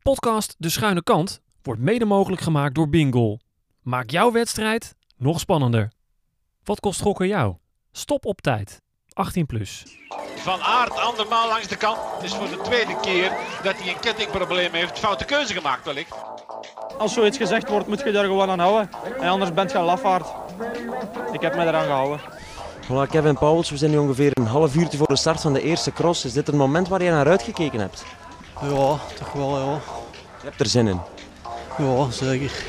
podcast De Schuine Kant wordt mede mogelijk gemaakt door Bingoal. Maak jouw wedstrijd nog spannender. Wat kost gokken jou? Stop op tijd. 18+. Van Aert andermaal langs de kant. Het is voor de tweede keer dat hij een kettingprobleem heeft. Foute keuze gemaakt wellicht. Als zoiets gezegd wordt, moet je daar gewoon aan houden. En anders bent je een lafaard. Ik heb me eraan gehouden. Voilà, Kevin Pauwels, we zijn nu ongeveer een half uurtje voor de start van de eerste cross. Is dit het moment waar je naar uitgekeken hebt? Ja, toch wel, ja. Je hebt er zin in? Ja, zeker.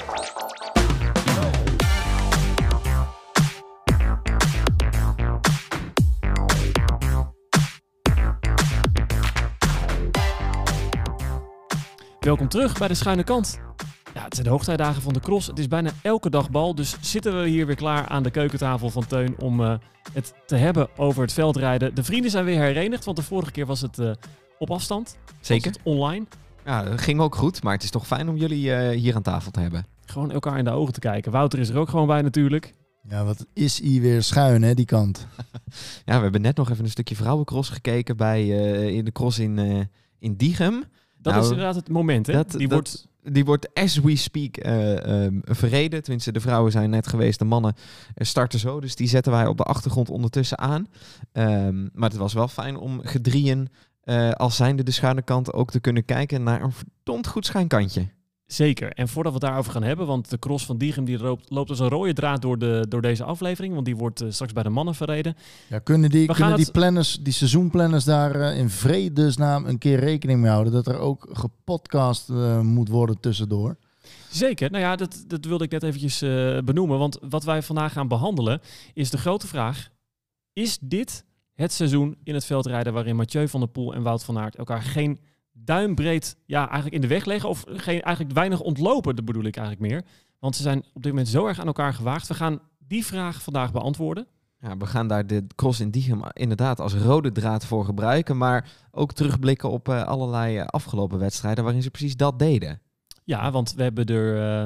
Welkom terug bij De Schuine Kant. Ja, het zijn de hoogtijdagen van de cross. Het is bijna elke dag bal, dus zitten we hier weer klaar aan de keukentafel van Teun om het te hebben over het veldrijden. De vrienden zijn weer herenigd, want de vorige keer was het op afstand. Zeker. Was het online. Ja, dat ging ook goed, maar het is toch fijn om jullie hier aan tafel te hebben. Gewoon elkaar in de ogen te kijken. Wouter is er ook gewoon bij natuurlijk. Ja, wat is hier weer schuin, hè, die kant. Ja, we hebben net nog even een stukje vrouwencross gekeken in de cross in Diegem. Dat is inderdaad het moment, hè? Die wordt as we speak verreden. Tenminste, de vrouwen zijn net geweest, de mannen starten zo. Dus die zetten wij op de achtergrond ondertussen aan. Maar het was wel fijn om gedrieën, als zijnde de schuine kant, ook te kunnen kijken naar een verdomd goed schuinkantje. Zeker. En voordat we het daarover gaan hebben, want de cross van Diegem die loopt als een rode draad door deze aflevering, want die wordt straks bij de mannen verreden. Ja, kunnen die planners, die seizoenplanners daar in vredesnaam een keer rekening mee houden dat er ook gepodcast moet worden tussendoor? Zeker. Nou ja, dat wilde ik net eventjes benoemen, want wat wij vandaag gaan behandelen is de grote vraag: is dit het seizoen in het veldrijden waarin Mathieu van der Poel en Wout van Aert elkaar geen duimbreed eigenlijk in de weg leggen, of eigenlijk weinig ontlopen, dat bedoel ik eigenlijk meer. Want ze zijn op dit moment zo erg aan elkaar gewaagd. We gaan die vraag vandaag beantwoorden. Ja, we gaan daar de cross in Diegem inderdaad als rode draad voor gebruiken, maar ook terugblikken op allerlei afgelopen wedstrijden waarin ze precies dat deden. Ja, want we hebben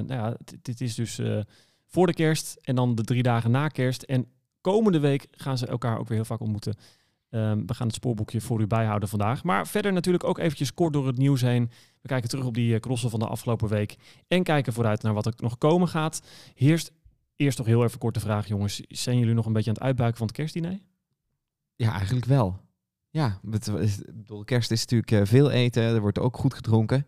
dit is dus voor de kerst en dan de 3 dagen na kerst. En komende week gaan ze elkaar ook weer heel vaak ontmoeten. We gaan het spoorboekje voor u bijhouden vandaag. Maar verder natuurlijk ook eventjes kort door het nieuws heen. We kijken terug op die crossen van de afgelopen week. En kijken vooruit naar wat er nog komen gaat. Eerst toch heel even kort de vraag, jongens. Zijn jullie nog een beetje aan het uitbuiken van het kerstdiner? Ja, eigenlijk wel. Ja, kerst is natuurlijk veel eten. Er wordt ook goed gedronken.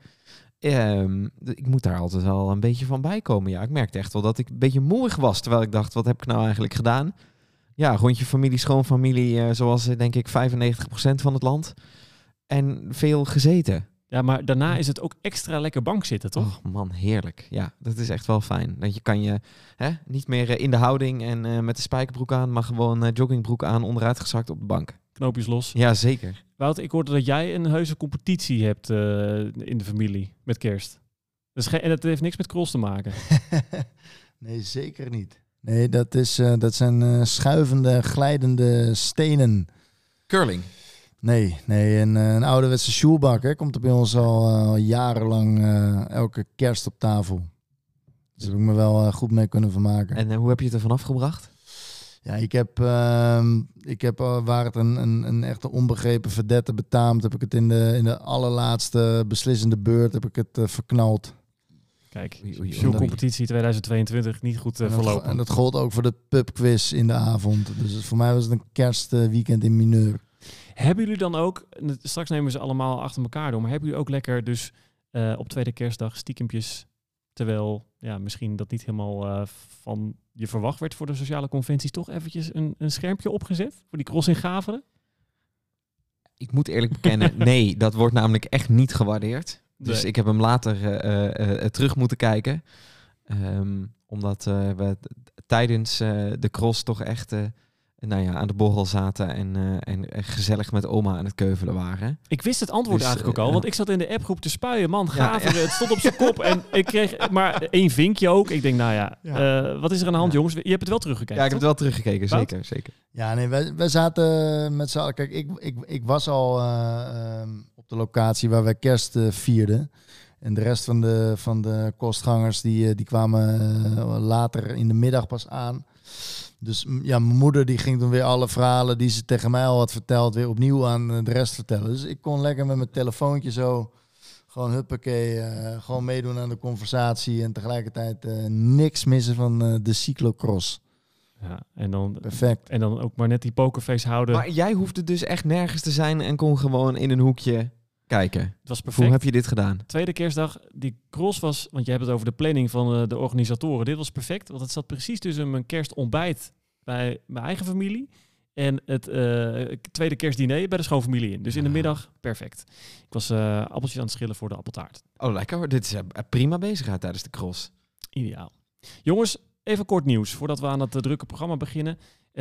Ik moet daar altijd wel een beetje van bijkomen. Ja, ik merkte echt wel dat ik een beetje moeig was. Terwijl ik dacht, wat heb ik nou eigenlijk gedaan? Ja, rondje familie, schoonfamilie, zoals denk ik 95% van het land. En veel gezeten. Ja, maar daarna is het ook extra lekker bank zitten, toch? Oh man, heerlijk. Ja, dat is echt wel fijn. Dat je kan je niet meer in de houding en met de spijkerbroek aan, maar gewoon joggingbroek aan, onderuit gezakt op de bank. Knoopjes los. Ja, zeker. Wout, ik hoorde dat jij een heuse competitie hebt in de familie met kerst. En dat heeft niks met cross te maken. Nee, zeker niet. Nee, dat zijn schuivende, glijdende stenen. Curling? Nee, een ouderwetse sjoelbak komt er bij ons al jarenlang elke kerst op tafel. Dus daar heb ik me wel goed mee kunnen vermaken. En hoe heb je het ervan afgebracht? Ja, ik heb waar het een echte onbegrepen verdette betaamt, heb ik het in de allerlaatste beslissende beurt heb ik het verknald. Kijk, competitie 2022 niet goed verlopen. En dat gold ook voor de pubquiz in de avond. Dus voor mij was het een kerstweekend in mineur. Hebben jullie dan ook, straks nemen we ze allemaal achter elkaar door, maar hebben jullie ook lekker dus op tweede kerstdag stiekempjes, terwijl misschien dat niet helemaal van je verwacht werd voor de sociale conventies, toch eventjes een schermpje opgezet voor die cross in Gaveren? Ik moet eerlijk bekennen, nee, dat wordt namelijk echt niet gewaardeerd. Dus ik heb hem later terug moeten kijken. Omdat we tijdens de cross toch echt aan de borrel zaten en gezellig met oma aan het keuvelen waren. Ik wist het antwoord eigenlijk ook al, want ik zat in de appgroep te spuien. Man, Gaveren, het stond op zijn kop en ik kreeg maar 1 vinkje ook. Ik denk, wat is er aan de hand, jongens? Je hebt het wel teruggekeken, Ja, ik heb het wel teruggekeken, zeker. Ja, nee, wij zaten met z'n allen. Kijk, ik was al op de locatie waar wij kerst vierden. En de rest van de kostgangers die kwamen later in de middag pas aan. Dus ja, mijn moeder die ging dan weer alle verhalen die ze tegen mij al had verteld weer opnieuw aan de rest vertellen. Dus ik kon lekker met mijn telefoontje zo Gewoon huppakee, gewoon meedoen aan de conversatie en tegelijkertijd niks missen van de cyclocross. Ja, en dan, perfect. En dan ook maar net die pokerface houden. Maar jij hoefde dus echt nergens te zijn en kon gewoon in een hoekje kijken. Het was perfect. Hoe heb je dit gedaan? Tweede kerstdag, die cross was, want je hebt het over de planning van de organisatoren. Dit was perfect, want het zat precies tussen mijn kerstontbijt bij mijn eigen familie en het tweede kerstdiner bij de schoonfamilie in. Dus in de middag, perfect. Ik was appeltjes aan het schillen voor de appeltaart. Oh, lekker hoor. Dit is prima bezigheid tijdens de cross. Ideaal. Jongens, even kort nieuws voordat we aan het drukke programma beginnen.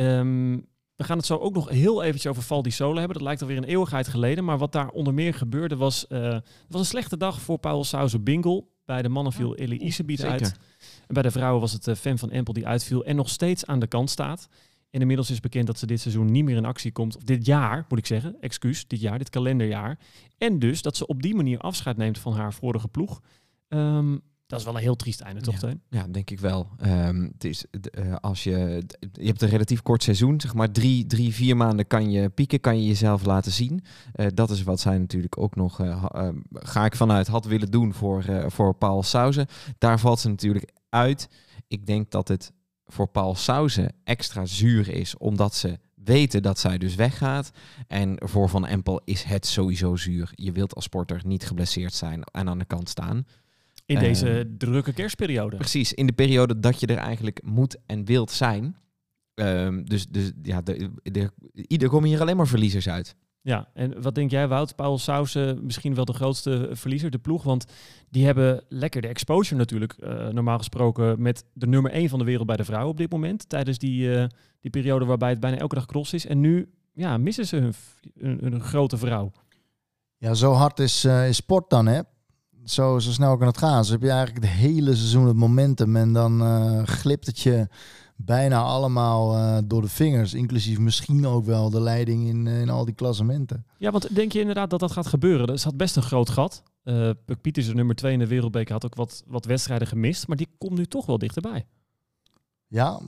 We gaan het zo ook nog heel eventjes over Val di Sole hebben. Dat lijkt alweer een eeuwigheid geleden. Maar wat daar onder meer gebeurde was een slechte dag voor Paul Sauze-Bingle. Bij de mannen viel Elie Iserbyt uit. En bij de vrouwen was het Fem van Empel die uitviel en nog steeds aan de kant staat. En inmiddels is bekend dat ze dit seizoen niet meer in actie komt. Of dit jaar, moet ik zeggen. Excuus, dit kalenderjaar. En dus dat ze op die manier afscheid neemt van haar vorige ploeg. Dat is wel een heel triest einde, toch, Teun? Ja, denk ik wel. Het is, als je hebt een relatief kort seizoen, zeg maar 3-4 maanden kan je pieken, kan je jezelf laten zien. Dat is wat zij natuurlijk ook nog, ga ik vanuit, had willen doen voor Paul Sauze. Daar valt ze natuurlijk uit. Ik denk dat het voor Paul Sauze extra zuur is, omdat ze weten dat zij dus weggaat. En voor Van Empel is het sowieso zuur. Je wilt als sporter niet geblesseerd zijn en aan de kant staan. In deze drukke kerstperiode. Precies, in de periode dat je er eigenlijk moet en wilt zijn. Dus ja, er komen hier alleen maar verliezers uit. Ja, en wat denk jij, Wout? Paul Sauze misschien wel de grootste verliezer, de ploeg. Want die hebben lekker de exposure natuurlijk, normaal gesproken, met de nummer 1 van de wereld bij de vrouwen op dit moment. Tijdens die periode waarbij het bijna elke dag cross is. En nu missen ze hun grote vrouw. Ja, zo hard is sport dan, hè? Zo snel kan het gaan. Dus heb je eigenlijk het hele seizoen het momentum en dan glipt het je bijna allemaal door de vingers. Inclusief misschien ook wel de leiding in al die klassementen. Ja, want denk je inderdaad dat dat gaat gebeuren? Er zat best een groot gat. Puk Pietersen, nummer 2 in de wereldbeker, had ook wat wedstrijden gemist. Maar die komt nu toch wel dichterbij. Ja,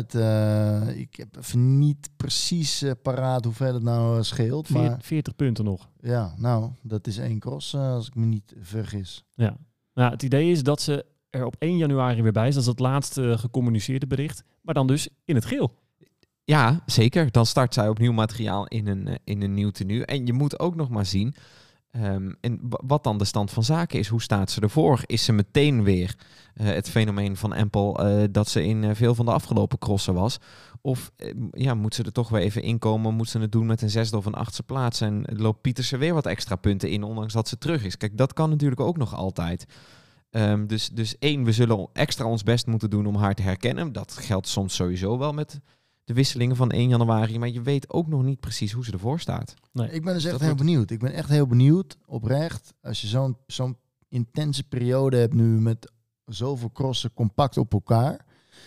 ik heb even niet precies paraat hoeveel het nou scheelt. Maar 40 punten nog. Ja, nou, dat is 1 cross als ik me niet vergis. Ja. Nou, het idee is dat ze er op 1 januari weer bij is. Dat is het laatste gecommuniceerde bericht. Maar dan dus in het geel. Ja, zeker. Dan start zij opnieuw materiaal in een nieuw tenue. En je moet ook nog maar zien en wat dan de stand van zaken is. Hoe staat ze ervoor? Is ze meteen weer het fenomeen van Empel dat ze in veel van de afgelopen crossen was? Of moet ze er toch weer even inkomen? Moet ze het doen met een 6e of een 8e plaats? En loopt Pietersen weer wat extra punten in, ondanks dat ze terug is? Kijk, dat kan natuurlijk ook nog altijd. Dus 1, we zullen extra ons best moeten doen om haar te herkennen. Dat geldt soms sowieso wel met de wisselingen van 1 januari. Maar je weet ook nog niet precies hoe ze ervoor staat. Nee, ik ben dus echt heel benieuwd. Ik ben echt heel benieuwd, oprecht. Als je zo'n intense periode hebt nu met zoveel crossen compact op elkaar.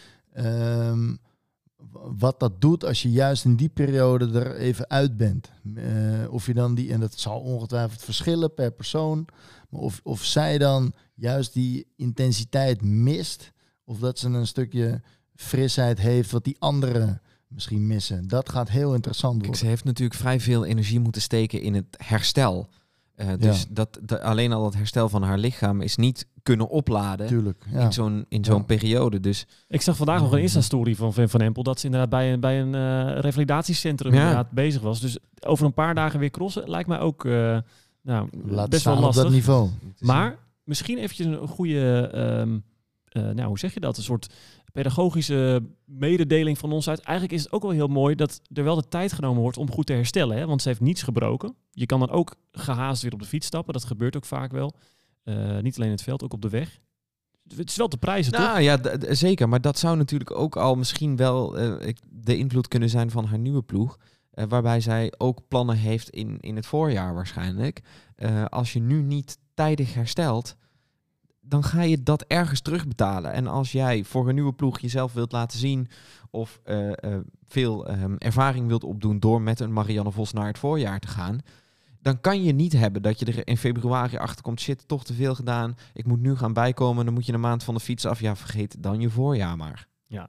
Wat dat doet als je juist in die periode er even uit bent. Of je dan en dat zal ongetwijfeld verschillen per persoon. Maar of zij dan juist die intensiteit mist. Of dat ze een stukje frisheid heeft wat die anderen misschien missen. Dat gaat heel interessant worden. Ze heeft natuurlijk vrij veel energie moeten steken in het herstel. Dus alleen al het herstel van haar lichaam is niet kunnen opladen. Tuurlijk, in zo'n periode. Dus ik zag vandaag nog een Insta-story van Van Empel dat ze inderdaad bij een revalidatiecentrum inderdaad bezig was. Dus over een paar dagen weer crossen lijkt mij ook best wel lastig. Op dat niveau. Maar misschien eventjes een goede, hoe zeg je dat? Een soort pedagogische mededeling van ons uit. Eigenlijk is het ook wel heel mooi dat er wel de tijd genomen wordt om goed te herstellen. Hè? Want ze heeft niets gebroken. Je kan dan ook gehaast weer op de fiets stappen. Dat gebeurt ook vaak wel. Niet alleen in het veld, ook op de weg. Het is wel te prijzen, toch? Ja, zeker. Maar dat zou natuurlijk ook al misschien wel de invloed kunnen zijn van haar nieuwe ploeg. Waarbij zij ook plannen heeft in het voorjaar waarschijnlijk. Als je nu niet tijdig herstelt, dan ga je dat ergens terugbetalen. En als jij voor een nieuwe ploeg jezelf wilt laten zien of veel ervaring wilt opdoen door met een Marianne Vos naar het voorjaar te gaan, dan kan je niet hebben dat je er in februari achter komt, shit, toch te veel gedaan, ik moet nu gaan bijkomen, dan moet je een maand van de fiets af. Ja, vergeet dan je voorjaar maar. Ja.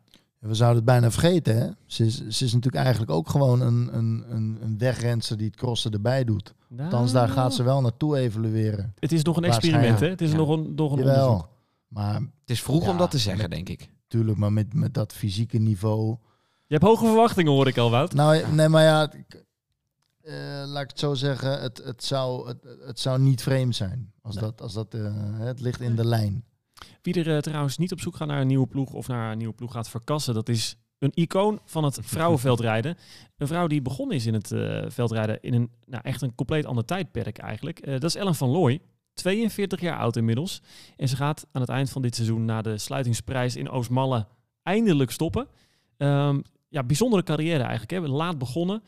We zouden het bijna vergeten, hè? Ze is natuurlijk eigenlijk ook gewoon een wegrenster die het crossen erbij doet. Nou, Althans, daar gaat ze wel naartoe evalueren. Het is nog een experiment, hè? Het is nog een onderzoek. Maar Het is vroeg om dat te zeggen, denk ik. tuurlijk, maar met dat fysieke niveau... Je hebt hoge verwachtingen, hoor ik al, Wout. Nou, nee, maar ja... laat ik het zo zeggen, het zou niet vreemd zijn. Het ligt in de lijn. Wie er trouwens niet op zoek gaat naar een nieuwe ploeg of naar een nieuwe ploeg gaat verkassen, dat is een icoon van het vrouwenveldrijden. Een vrouw die begonnen is in het veldrijden in echt een compleet ander tijdperk eigenlijk. Dat is Ellen van Looy, 42 jaar oud inmiddels. En ze gaat aan het eind van dit seizoen na de sluitingsprijs in Oostmalle eindelijk stoppen. Bijzondere carrière eigenlijk. Hè. Laat begonnen.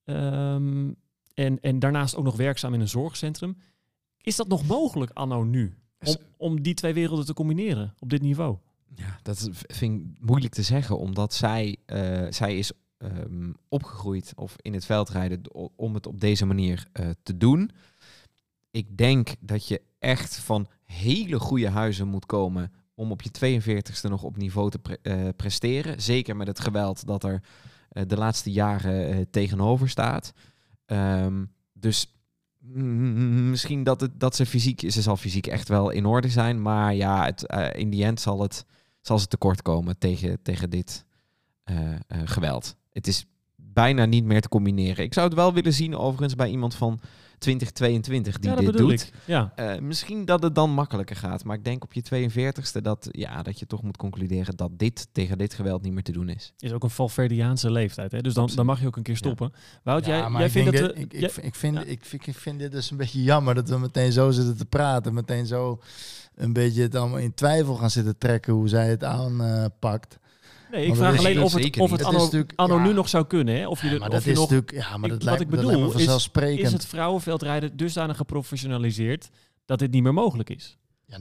En daarnaast ook nog werkzaam in een zorgcentrum. Is dat nog mogelijk anno nu? Om die twee werelden te combineren op dit niveau? Ja, dat vind ik moeilijk te zeggen, omdat zij is opgegroeid of in het veldrijden om het op deze manier te doen. Ik denk dat je echt van hele goede huizen moet komen om op je 42e nog op niveau te presteren. Zeker met het geweld dat er de laatste jaren tegenover staat. Dus misschien dat ze zal fysiek echt wel in orde zijn. Maar ja, in die end zal ze tekort komen tegen dit geweld. Het is bijna niet meer te combineren. Ik zou het wel willen zien overigens bij iemand van 2022 die dit doet. Ja. Misschien dat het dan makkelijker gaat. Maar ik denk op je 42e dat je toch moet concluderen dat dit tegen dit geweld niet meer te doen is. Is ook een Valverdiaanse leeftijd. Hè? Dus dan mag je ook een keer stoppen. Ja. Wout, jij vindt dat... Ik vind dit dus een beetje jammer dat we meteen zo zitten te praten. Meteen zo een beetje het allemaal in twijfel gaan zitten trekken hoe zij het aanpakt. Nee, ik vraag alleen of het anno nu nog zou kunnen. Hè? Wat ik bedoel is het vrouwenveldrijden dusdanig geprofessionaliseerd dat dit niet meer mogelijk is.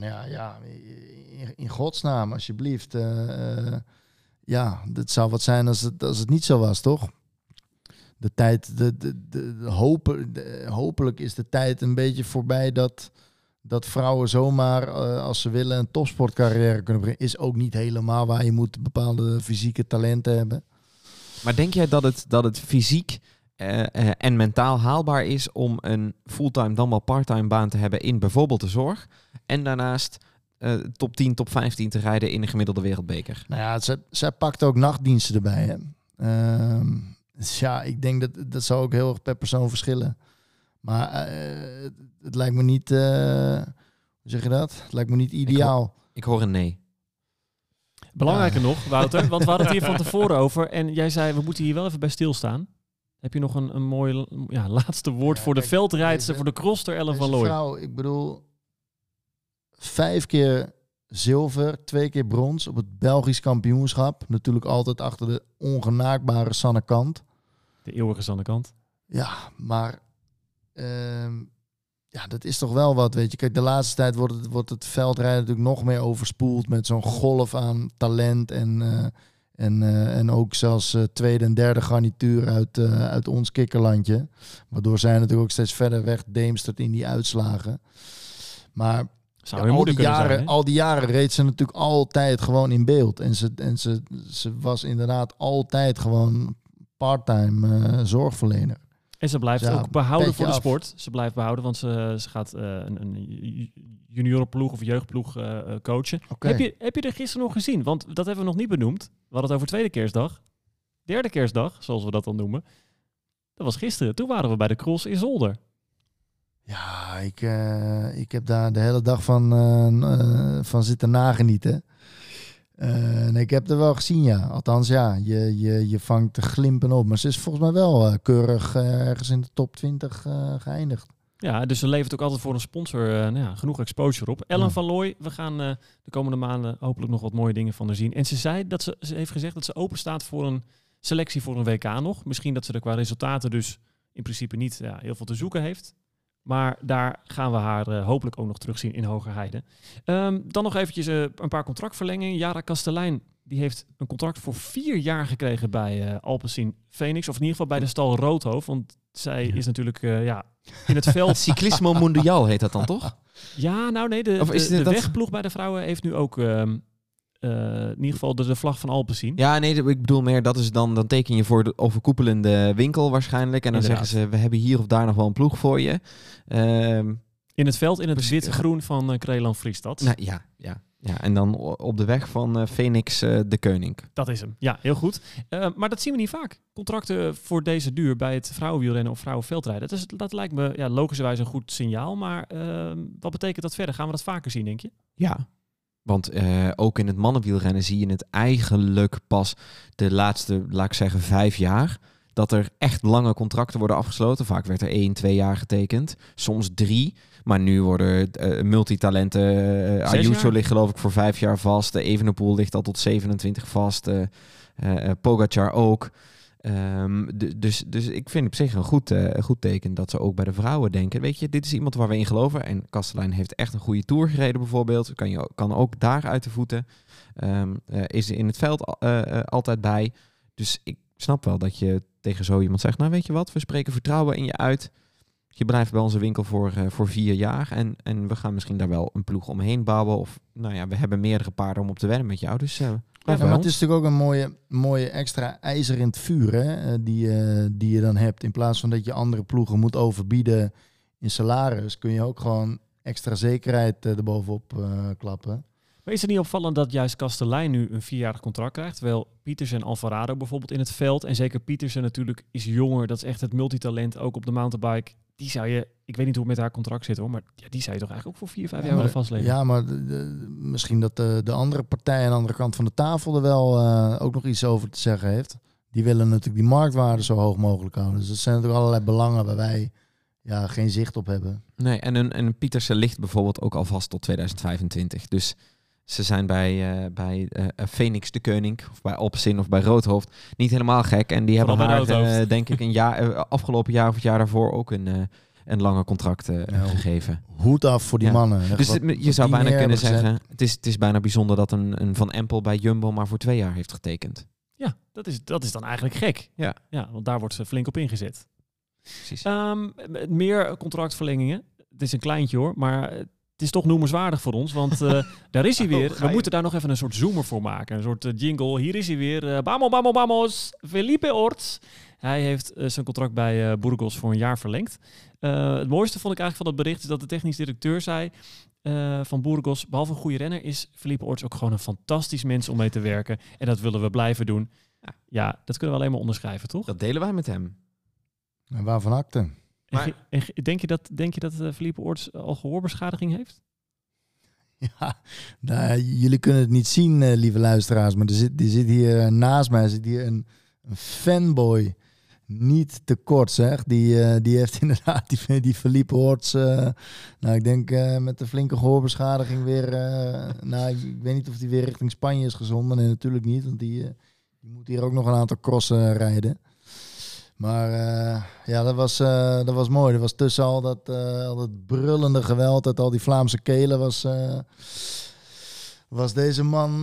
In godsnaam, alsjeblieft. Het zou wat zijn als het niet zo was, toch? De tijd, hopelijk is de tijd een beetje voorbij dat vrouwen zomaar, als ze willen, een topsportcarrière kunnen beginnen. Is ook niet helemaal waar. Je moet bepaalde fysieke talenten hebben. Maar denk jij dat het fysiek en mentaal haalbaar is om een fulltime dan wel parttime baan te hebben in bijvoorbeeld de zorg en daarnaast top 10, top 15 te rijden in een gemiddelde wereldbeker? Nou ja, zij pakt ook nachtdiensten erbij. Hè? Dus ik denk dat zou ook heel erg per persoon verschillen. Maar het lijkt me niet, hoe zeg je dat? Het lijkt me niet ideaal. Ik hoor een nee. Belangrijker nog, Wouter, want we hadden het hier van tevoren over. En jij zei, we moeten hier wel even bij stilstaan. Heb je nog een mooi laatste woord voor de veldrijdster, voor de crosster Ellen van Looy? Vrouw, ik bedoel, 5 keer zilver, 2 keer brons op het Belgisch kampioenschap. Natuurlijk altijd achter de ongenaakbare Sanne Kant. De eeuwige Sanne Kant. Ja, maar... dat is toch wel wat, weet je. Kijk, de laatste tijd wordt het veldrijden natuurlijk nog meer overspoeld met zo'n golf aan talent en ook zelfs tweede en derde garnituur uit ons kikkerlandje. Waardoor zij natuurlijk ook steeds verder weg deemstert in die uitslagen. Maar al die jaren reed ze natuurlijk altijd gewoon in beeld. En ze was inderdaad altijd gewoon parttime zorgverlener. En ze blijft ook behouden voor de sport. Ze blijft behouden, want ze gaat een juniorenploeg of jeugdploeg coachen. Okay. Heb je er gisteren nog gezien? Want dat hebben we nog niet benoemd. We hadden het over tweede kerstdag. Derde kerstdag, zoals we dat dan noemen. Dat was gisteren. Toen waren we bij de cross in Zolder. Ja, ik heb daar de hele dag van zitten nagenieten. Ik heb er wel gezien, ja. Althans, ja, je vangt de glimpen op. Maar ze is volgens mij wel keurig ergens in de top 20 geëindigd. Ja, dus ze levert ook altijd voor een sponsor genoeg exposure op. Ellen van Looy, we gaan de komende maanden hopelijk nog wat mooie dingen van haar zien. En ze heeft gezegd dat ze open staat voor een selectie voor een WK nog. Misschien dat ze er qua resultaten dus in principe niet heel veel te zoeken heeft. Maar daar gaan we haar hopelijk ook nog terugzien in Hogerheide. Dan nog eventjes een paar contractverlengingen. Jara Kastelein die heeft een contract voor 4 jaar gekregen bij Alpecin Phoenix. Of in ieder geval bij de stal Roodhoofd. Want zij is natuurlijk in het veld... Cyclismo Mundial heet dat dan toch? Ja, nou nee. De wegploeg bij de vrouwen heeft nu ook in ieder geval de vlag van Alpes zien. Ja, nee, ik bedoel meer, dat is dan teken je voor de overkoepelende winkel waarschijnlijk. En dan Inderdaad. zeggen ze, we hebben hier of daar nog wel een ploeg voor je. In het veld, in het wit-groen van Kreeland Friestad. Nou, ja. En dan op de weg van Phoenix de Koning. Dat is hem. Ja, heel goed. Maar dat zien we niet vaak. Contracten voor deze duur bij het vrouwenwielrennen of vrouwenveldrijden. Dat lijkt me logischerwijs een goed signaal. Maar wat betekent dat verder? Gaan we dat vaker zien, denk je? Ja, want ook in het mannenwielrennen zie je het eigenlijk pas de laatste, laat ik zeggen, 5 jaar. Dat er echt lange contracten worden afgesloten. Vaak werd er 1, 2 jaar getekend. Soms 3. Maar nu worden multitalenten. Ayuso ligt geloof ik voor 5 jaar vast. De Evenepoel ligt al tot 27 vast. Pogacar ook. Dus ik vind op zich een goed teken dat ze ook bij de vrouwen denken. Weet je, dit is iemand waar we in geloven. En Kastelein heeft echt een goede Tour gereden bijvoorbeeld. Kan ook daar uit de voeten. Is in het veld altijd bij. Dus ik snap wel dat je tegen zo iemand zegt, nou weet je wat, we spreken vertrouwen in je uit. Je blijft bij onze winkel voor 4 jaar. En we gaan misschien daar wel een ploeg omheen bouwen. Of nou ja, we hebben meerdere paarden om op te wedden met jou. Dus maar het is natuurlijk ook een mooie extra ijzer in het vuur, hè, die je dan hebt. In plaats van dat je andere ploegen moet overbieden in salaris, kun je ook gewoon extra zekerheid erbovenop klappen. Maar is het niet opvallend dat juist Kastelein nu een 4-jarig contract krijgt? Terwijl Pietersen en Alvarado bijvoorbeeld in het veld. En zeker Pietersen natuurlijk is jonger. Dat is echt het multitalent, ook op de mountainbike. Die zou je, ik weet niet hoe het met haar contract zit hoor, maar die zou je toch eigenlijk ook voor 4-5 jaar willen vastleggen? Ja, maar misschien dat de andere partij aan de andere kant van de tafel er wel ook nog iets over te zeggen heeft. Die willen natuurlijk die marktwaarde zo hoog mogelijk houden. Dus dat zijn natuurlijk allerlei belangen waar wij geen zicht op hebben. Nee, en Pietersen ligt bijvoorbeeld ook al vast tot 2025. Dus ze zijn bij Phoenix de Koning of bij Alpecin of bij Roodhoofd niet helemaal gek. En die hebben haar, denk ik, afgelopen jaar of het jaar daarvoor ook een lange contract gegeven. Hoed af voor die mannen. Dus je zou bijna kunnen zeggen, het is bijna bijzonder dat een Van Empel bij Jumbo maar voor 2 jaar heeft getekend. Ja, dat is dan eigenlijk gek. Ja, want daar wordt ze flink op ingezet. Precies. Meer contractverlengingen. Het is een kleintje hoor, maar het is toch noemenswaardig voor ons, want daar is hij weer. We moeten daar nog even een soort zoomer voor maken. Een soort jingle. Hier is hij weer. Vamos, Felipe Orts. Hij heeft zijn contract bij Burgos voor 1 jaar verlengd. Het mooiste vond ik eigenlijk van het bericht is dat de technisch directeur zei van Burgos, behalve een goede renner, is Felipe Orts ook gewoon een fantastisch mens om mee te werken. En dat willen we blijven doen. Ja, dat kunnen we alleen maar onderschrijven, toch? Dat delen wij met hem. En waarvan akte? Maar denk je dat Felipe Orts al gehoorbeschadiging heeft? Ja, nou, jullie kunnen het niet zien, lieve luisteraars, maar er zit hier naast mij een fanboy. Niet te kort, zeg. Die heeft inderdaad die Felipe Orts, nou ik denk met de flinke gehoorbeschadiging weer, ik weet niet of die weer richting Spanje is gezonden. Nee, natuurlijk niet, want die moet hier ook nog een aantal crossen rijden. Maar dat was mooi. Dat was tussen al dat brullende geweld uit al die Vlaamse kelen was deze man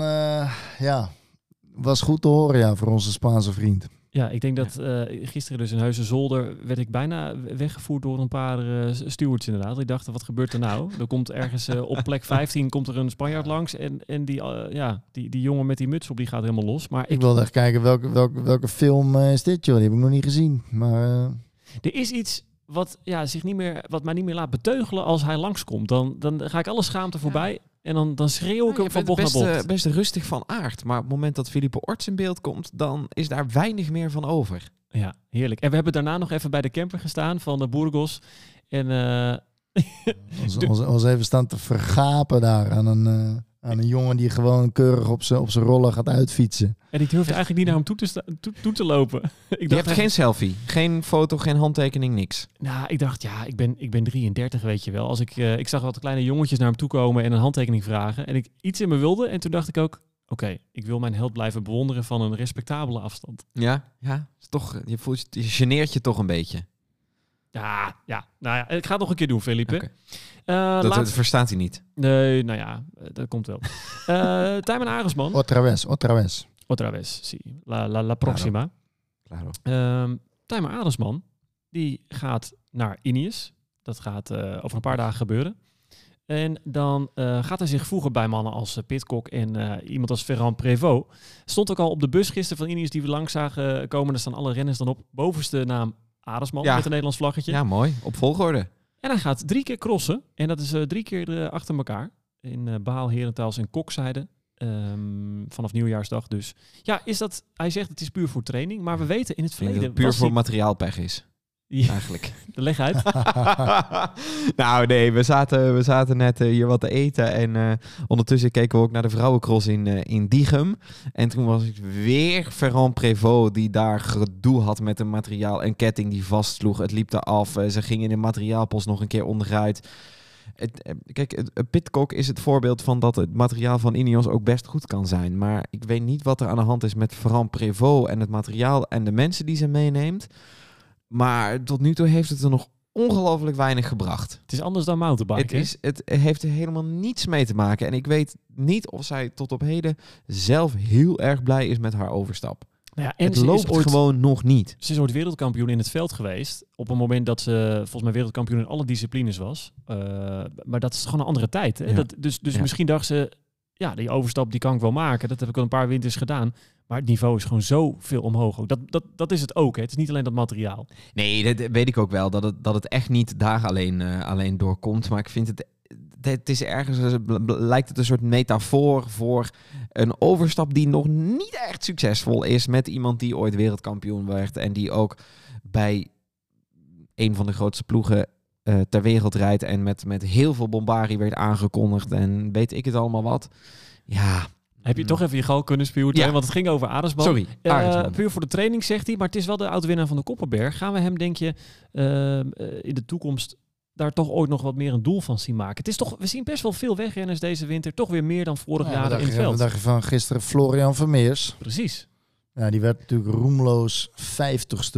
was goed te horen voor onze Spaanse vriend. Ja, ik denk dat gisteren dus in Heusden-Zolder werd ik bijna weggevoerd door een paar stewards inderdaad. Die dachten, wat gebeurt er nou? Er komt ergens op plek 15 komt er een Spanjaard langs en die jongen met die muts op, die gaat helemaal los. Maar ik wilde echt kijken welke film is dit, joh? Die heb ik nog niet gezien. Maar er is iets wat mij niet meer laat beteugelen als hij langskomt. Dan ga ik alle schaamte voorbij. En dan schreeuw ik hem van bocht naar bocht. Best rustig van aard. Maar op het moment dat Felipe Orts in beeld komt, dan is daar weinig meer van over. Ja, heerlijk. En we hebben daarna nog even bij de camper gestaan van de Burgos. En ons even staan te vergapen daar aan een jongen die gewoon keurig op zijn rollen gaat uitfietsen. En ik durfde eigenlijk niet naar hem toe te lopen. Je hebt geen selfie, geen foto, geen handtekening, niks. Nou, ik dacht, ik ben 33, weet je wel. Als ik zag wat kleine jongetjes naar hem toe komen en een handtekening vragen. En ik iets in me wilde. En toen dacht ik ook, oké, ik wil mijn held blijven bewonderen van een respectabele afstand. Ja, is toch, je geneert je toch een beetje. Ja. Nou ja, ik ga het nog een keer doen, Felipe. Okay. Dat verstaat hij niet. Nee, nou ja, dat komt wel. Tijmen Arendsman. Otra vez, sí. La próxima. Claro. Tijmen Arendsman, die gaat naar Ineos. Dat gaat over een paar dagen gebeuren. En dan gaat hij zich voegen bij mannen als Pidcock en iemand als Ferrand Prévot. Stond ook al op de bus gisteren van Ineos die we langs zagen komen. Daar staan alle renners dan op. Bovenste naam Aresman met een Nederlands vlaggetje. Ja, mooi. Op volgorde. En hij gaat 3 keer crossen. En dat is 3 keer achter elkaar. In Baal, Herentals en Kokzijde. Vanaf nieuwjaarsdag dus. Ja, hij zegt het is puur voor training. Maar we weten in het verleden... Dat het puur voor materiaalpech is. Ja, eigenlijk. Leg uit. Nou nee, we zaten net hier wat te eten. En ondertussen keken we ook naar de vrouwencross in Diegem. En toen was het weer Ferrand Prévot die daar gedoe had met een materiaal. Een ketting die vastsloeg. Het liep eraf. Ze gingen in de materiaalpost nog een keer onderuit. Kijk, Pidcock is het voorbeeld van dat het materiaal van Ineos ook best goed kan zijn. Maar ik weet niet wat er aan de hand is met Ferrand Prévot en het materiaal en de mensen die ze meeneemt. Maar tot nu toe heeft het er nog ongelooflijk weinig gebracht. Het is anders dan mountainbiken. Het heeft er helemaal niets mee te maken. En ik weet niet of zij tot op heden zelf heel erg blij is met haar overstap. Ja, en het loopt gewoon nog niet. Ze is ooit wereldkampioen in het veld geweest. Op een moment dat ze volgens mij wereldkampioen in alle disciplines was. Maar dat is gewoon een andere tijd. Hè? Ja. Dus misschien dacht ze, ja, die overstap die kan ik wel maken. Dat heb ik al een paar winters gedaan. Maar het niveau is gewoon zoveel omhoog. Ook. Dat is het ook. Hè? Het is niet alleen dat materiaal. Nee, dat weet ik ook wel. Dat het echt niet daar alleen doorkomt. Maar ik vind het is ergens, lijkt het een soort metafoor voor een overstap die nog niet echt succesvol is met iemand die ooit wereldkampioen werd en die ook bij een van de grootste ploegen ter wereld rijdt en met heel veel bombarie werd aangekondigd en weet ik het allemaal wat. Ja. Heb je toch even je gal kunnen spuwen? Ja. Want het ging over Aresman. Sorry, Aresman. Puur voor de training, zegt hij. Maar het is wel de oud-winnaar van de Koppenberg. Gaan we hem, denk je, in de toekomst daar toch ooit nog wat meer een doel van zien maken? Het is toch, we zien best wel veel wegrenners deze winter. Toch weer meer dan vorig jaar in het veld. We dachten van gisteren Florian Vermeers. Precies. Ja, die werd natuurlijk roemloos 50ste.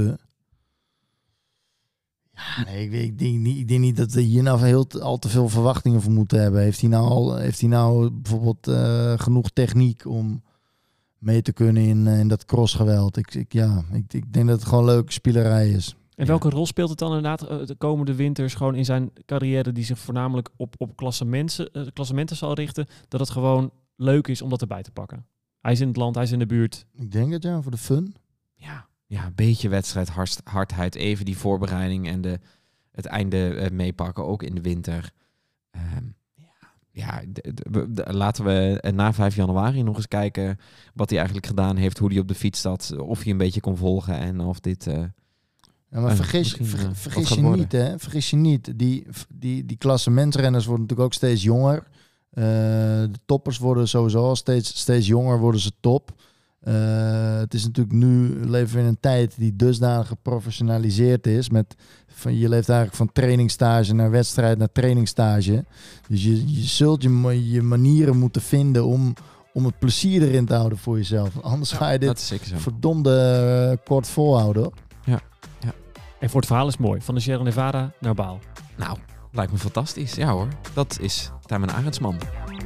Ja, nee, ik denk niet dat we hier nou al te veel verwachtingen voor moeten hebben. Heeft hij nou bijvoorbeeld genoeg techniek om mee te kunnen in dat crossgeweld? Ik denk dat het gewoon leuke spielerij is. En welke rol speelt het dan inderdaad de komende winters gewoon in zijn carrière die zich voornamelijk op klassementen zal richten? Dat het gewoon leuk is om dat erbij te pakken. Hij is in het land, hij is in de buurt. Ik denk het, ja, voor de fun. Ja, een beetje wedstrijdhardheid, even die voorbereiding en het einde meepakken, ook in de winter. Laten we na 5 januari nog eens kijken wat hij eigenlijk gedaan heeft, hoe hij op de fiets zat, of hij een beetje kon volgen en of dit... Ja, maar vergis je niet. Die klassementrenners worden natuurlijk ook steeds jonger. De toppers worden sowieso steeds jonger, worden ze top. Het is natuurlijk nu, leven we in een tijd die dusdanig geprofessionaliseerd is. Je leeft eigenlijk van trainingstage naar wedstrijd naar trainingstage. Dus je zult je manieren moeten vinden om het plezier erin te houden voor jezelf. Anders ga je dit verdomde kort volhouden. Ja. En voor het verhaal is mooi. Van de Sierra Nevada naar Baal. Nou, lijkt me fantastisch. Ja hoor, dat is Tijmen Arendsman.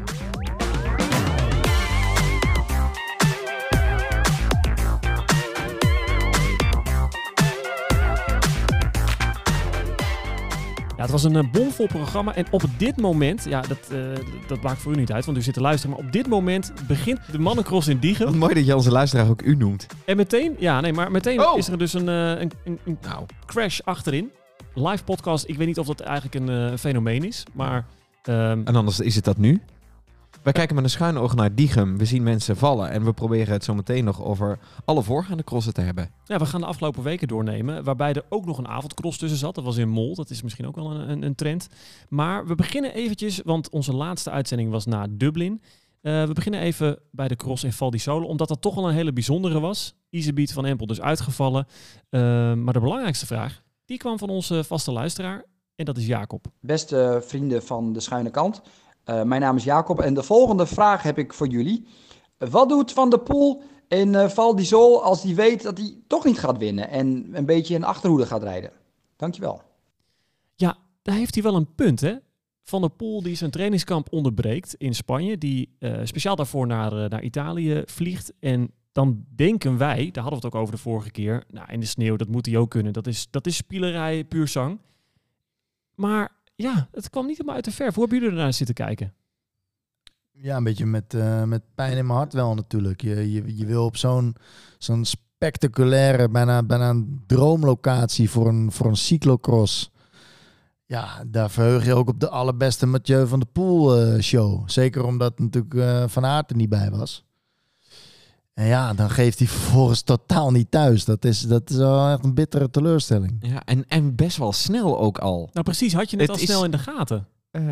Ja, het was een bomvol programma en op dit moment, ja, dat maakt voor u niet uit, want u zit te luisteren, maar op dit moment begint de mannencross in Diegem. Wat mooi dat je onze luisteraar ook u noemt. En meteen is er dus een crash achterin. Live podcast, ik weet niet of dat eigenlijk een fenomeen is, maar... En anders is het dat nu? Wij kijken met een schuin oog naar Diegem. We zien mensen vallen en we proberen het zo meteen nog over alle voorgaande crossen te hebben. Ja, we gaan de afgelopen weken doornemen, waarbij er ook nog een avondcross tussen zat. Dat was in Mol, dat is misschien ook wel een trend. Maar we beginnen eventjes, want onze laatste uitzending was na Dublin. We beginnen even bij de cross in Val di Sole, omdat dat toch wel een hele bijzondere was. Iserbyt van Empel dus uitgevallen. Maar de belangrijkste vraag, die kwam van onze vaste luisteraar en dat is Jacob. Beste vrienden van de schuine kant. Mijn naam is Jacob en de volgende vraag heb ik voor jullie. Wat doet Van der Poel in Val di Sole als hij weet dat hij toch niet gaat winnen en een beetje in achterhoede gaat rijden? Dankjewel. Ja, daar heeft hij wel een punt, hè? Van der Poel die zijn trainingskamp onderbreekt in Spanje, die speciaal daarvoor naar Italië vliegt. En dan denken wij, daar hadden we het ook over de vorige keer, nou in de sneeuw, dat moet hij ook kunnen. Dat is spielerij, puur zang. Maar ja, het kwam niet helemaal uit de verf. Hoe hebben jullie ernaar zitten kijken? Ja, een beetje met pijn in mijn hart wel natuurlijk. Je wil op zo'n spectaculaire, bijna een droomlocatie voor een cyclocross. Ja, daar verheug je ook op de allerbeste Mathieu van der Poel show. Zeker omdat natuurlijk Van Aert er niet bij was. En ja, dan geeft hij vervolgens totaal niet thuis. Dat is wel echt een bittere teleurstelling. Ja, en best wel snel ook al. Nou precies, had je het al snel in de gaten?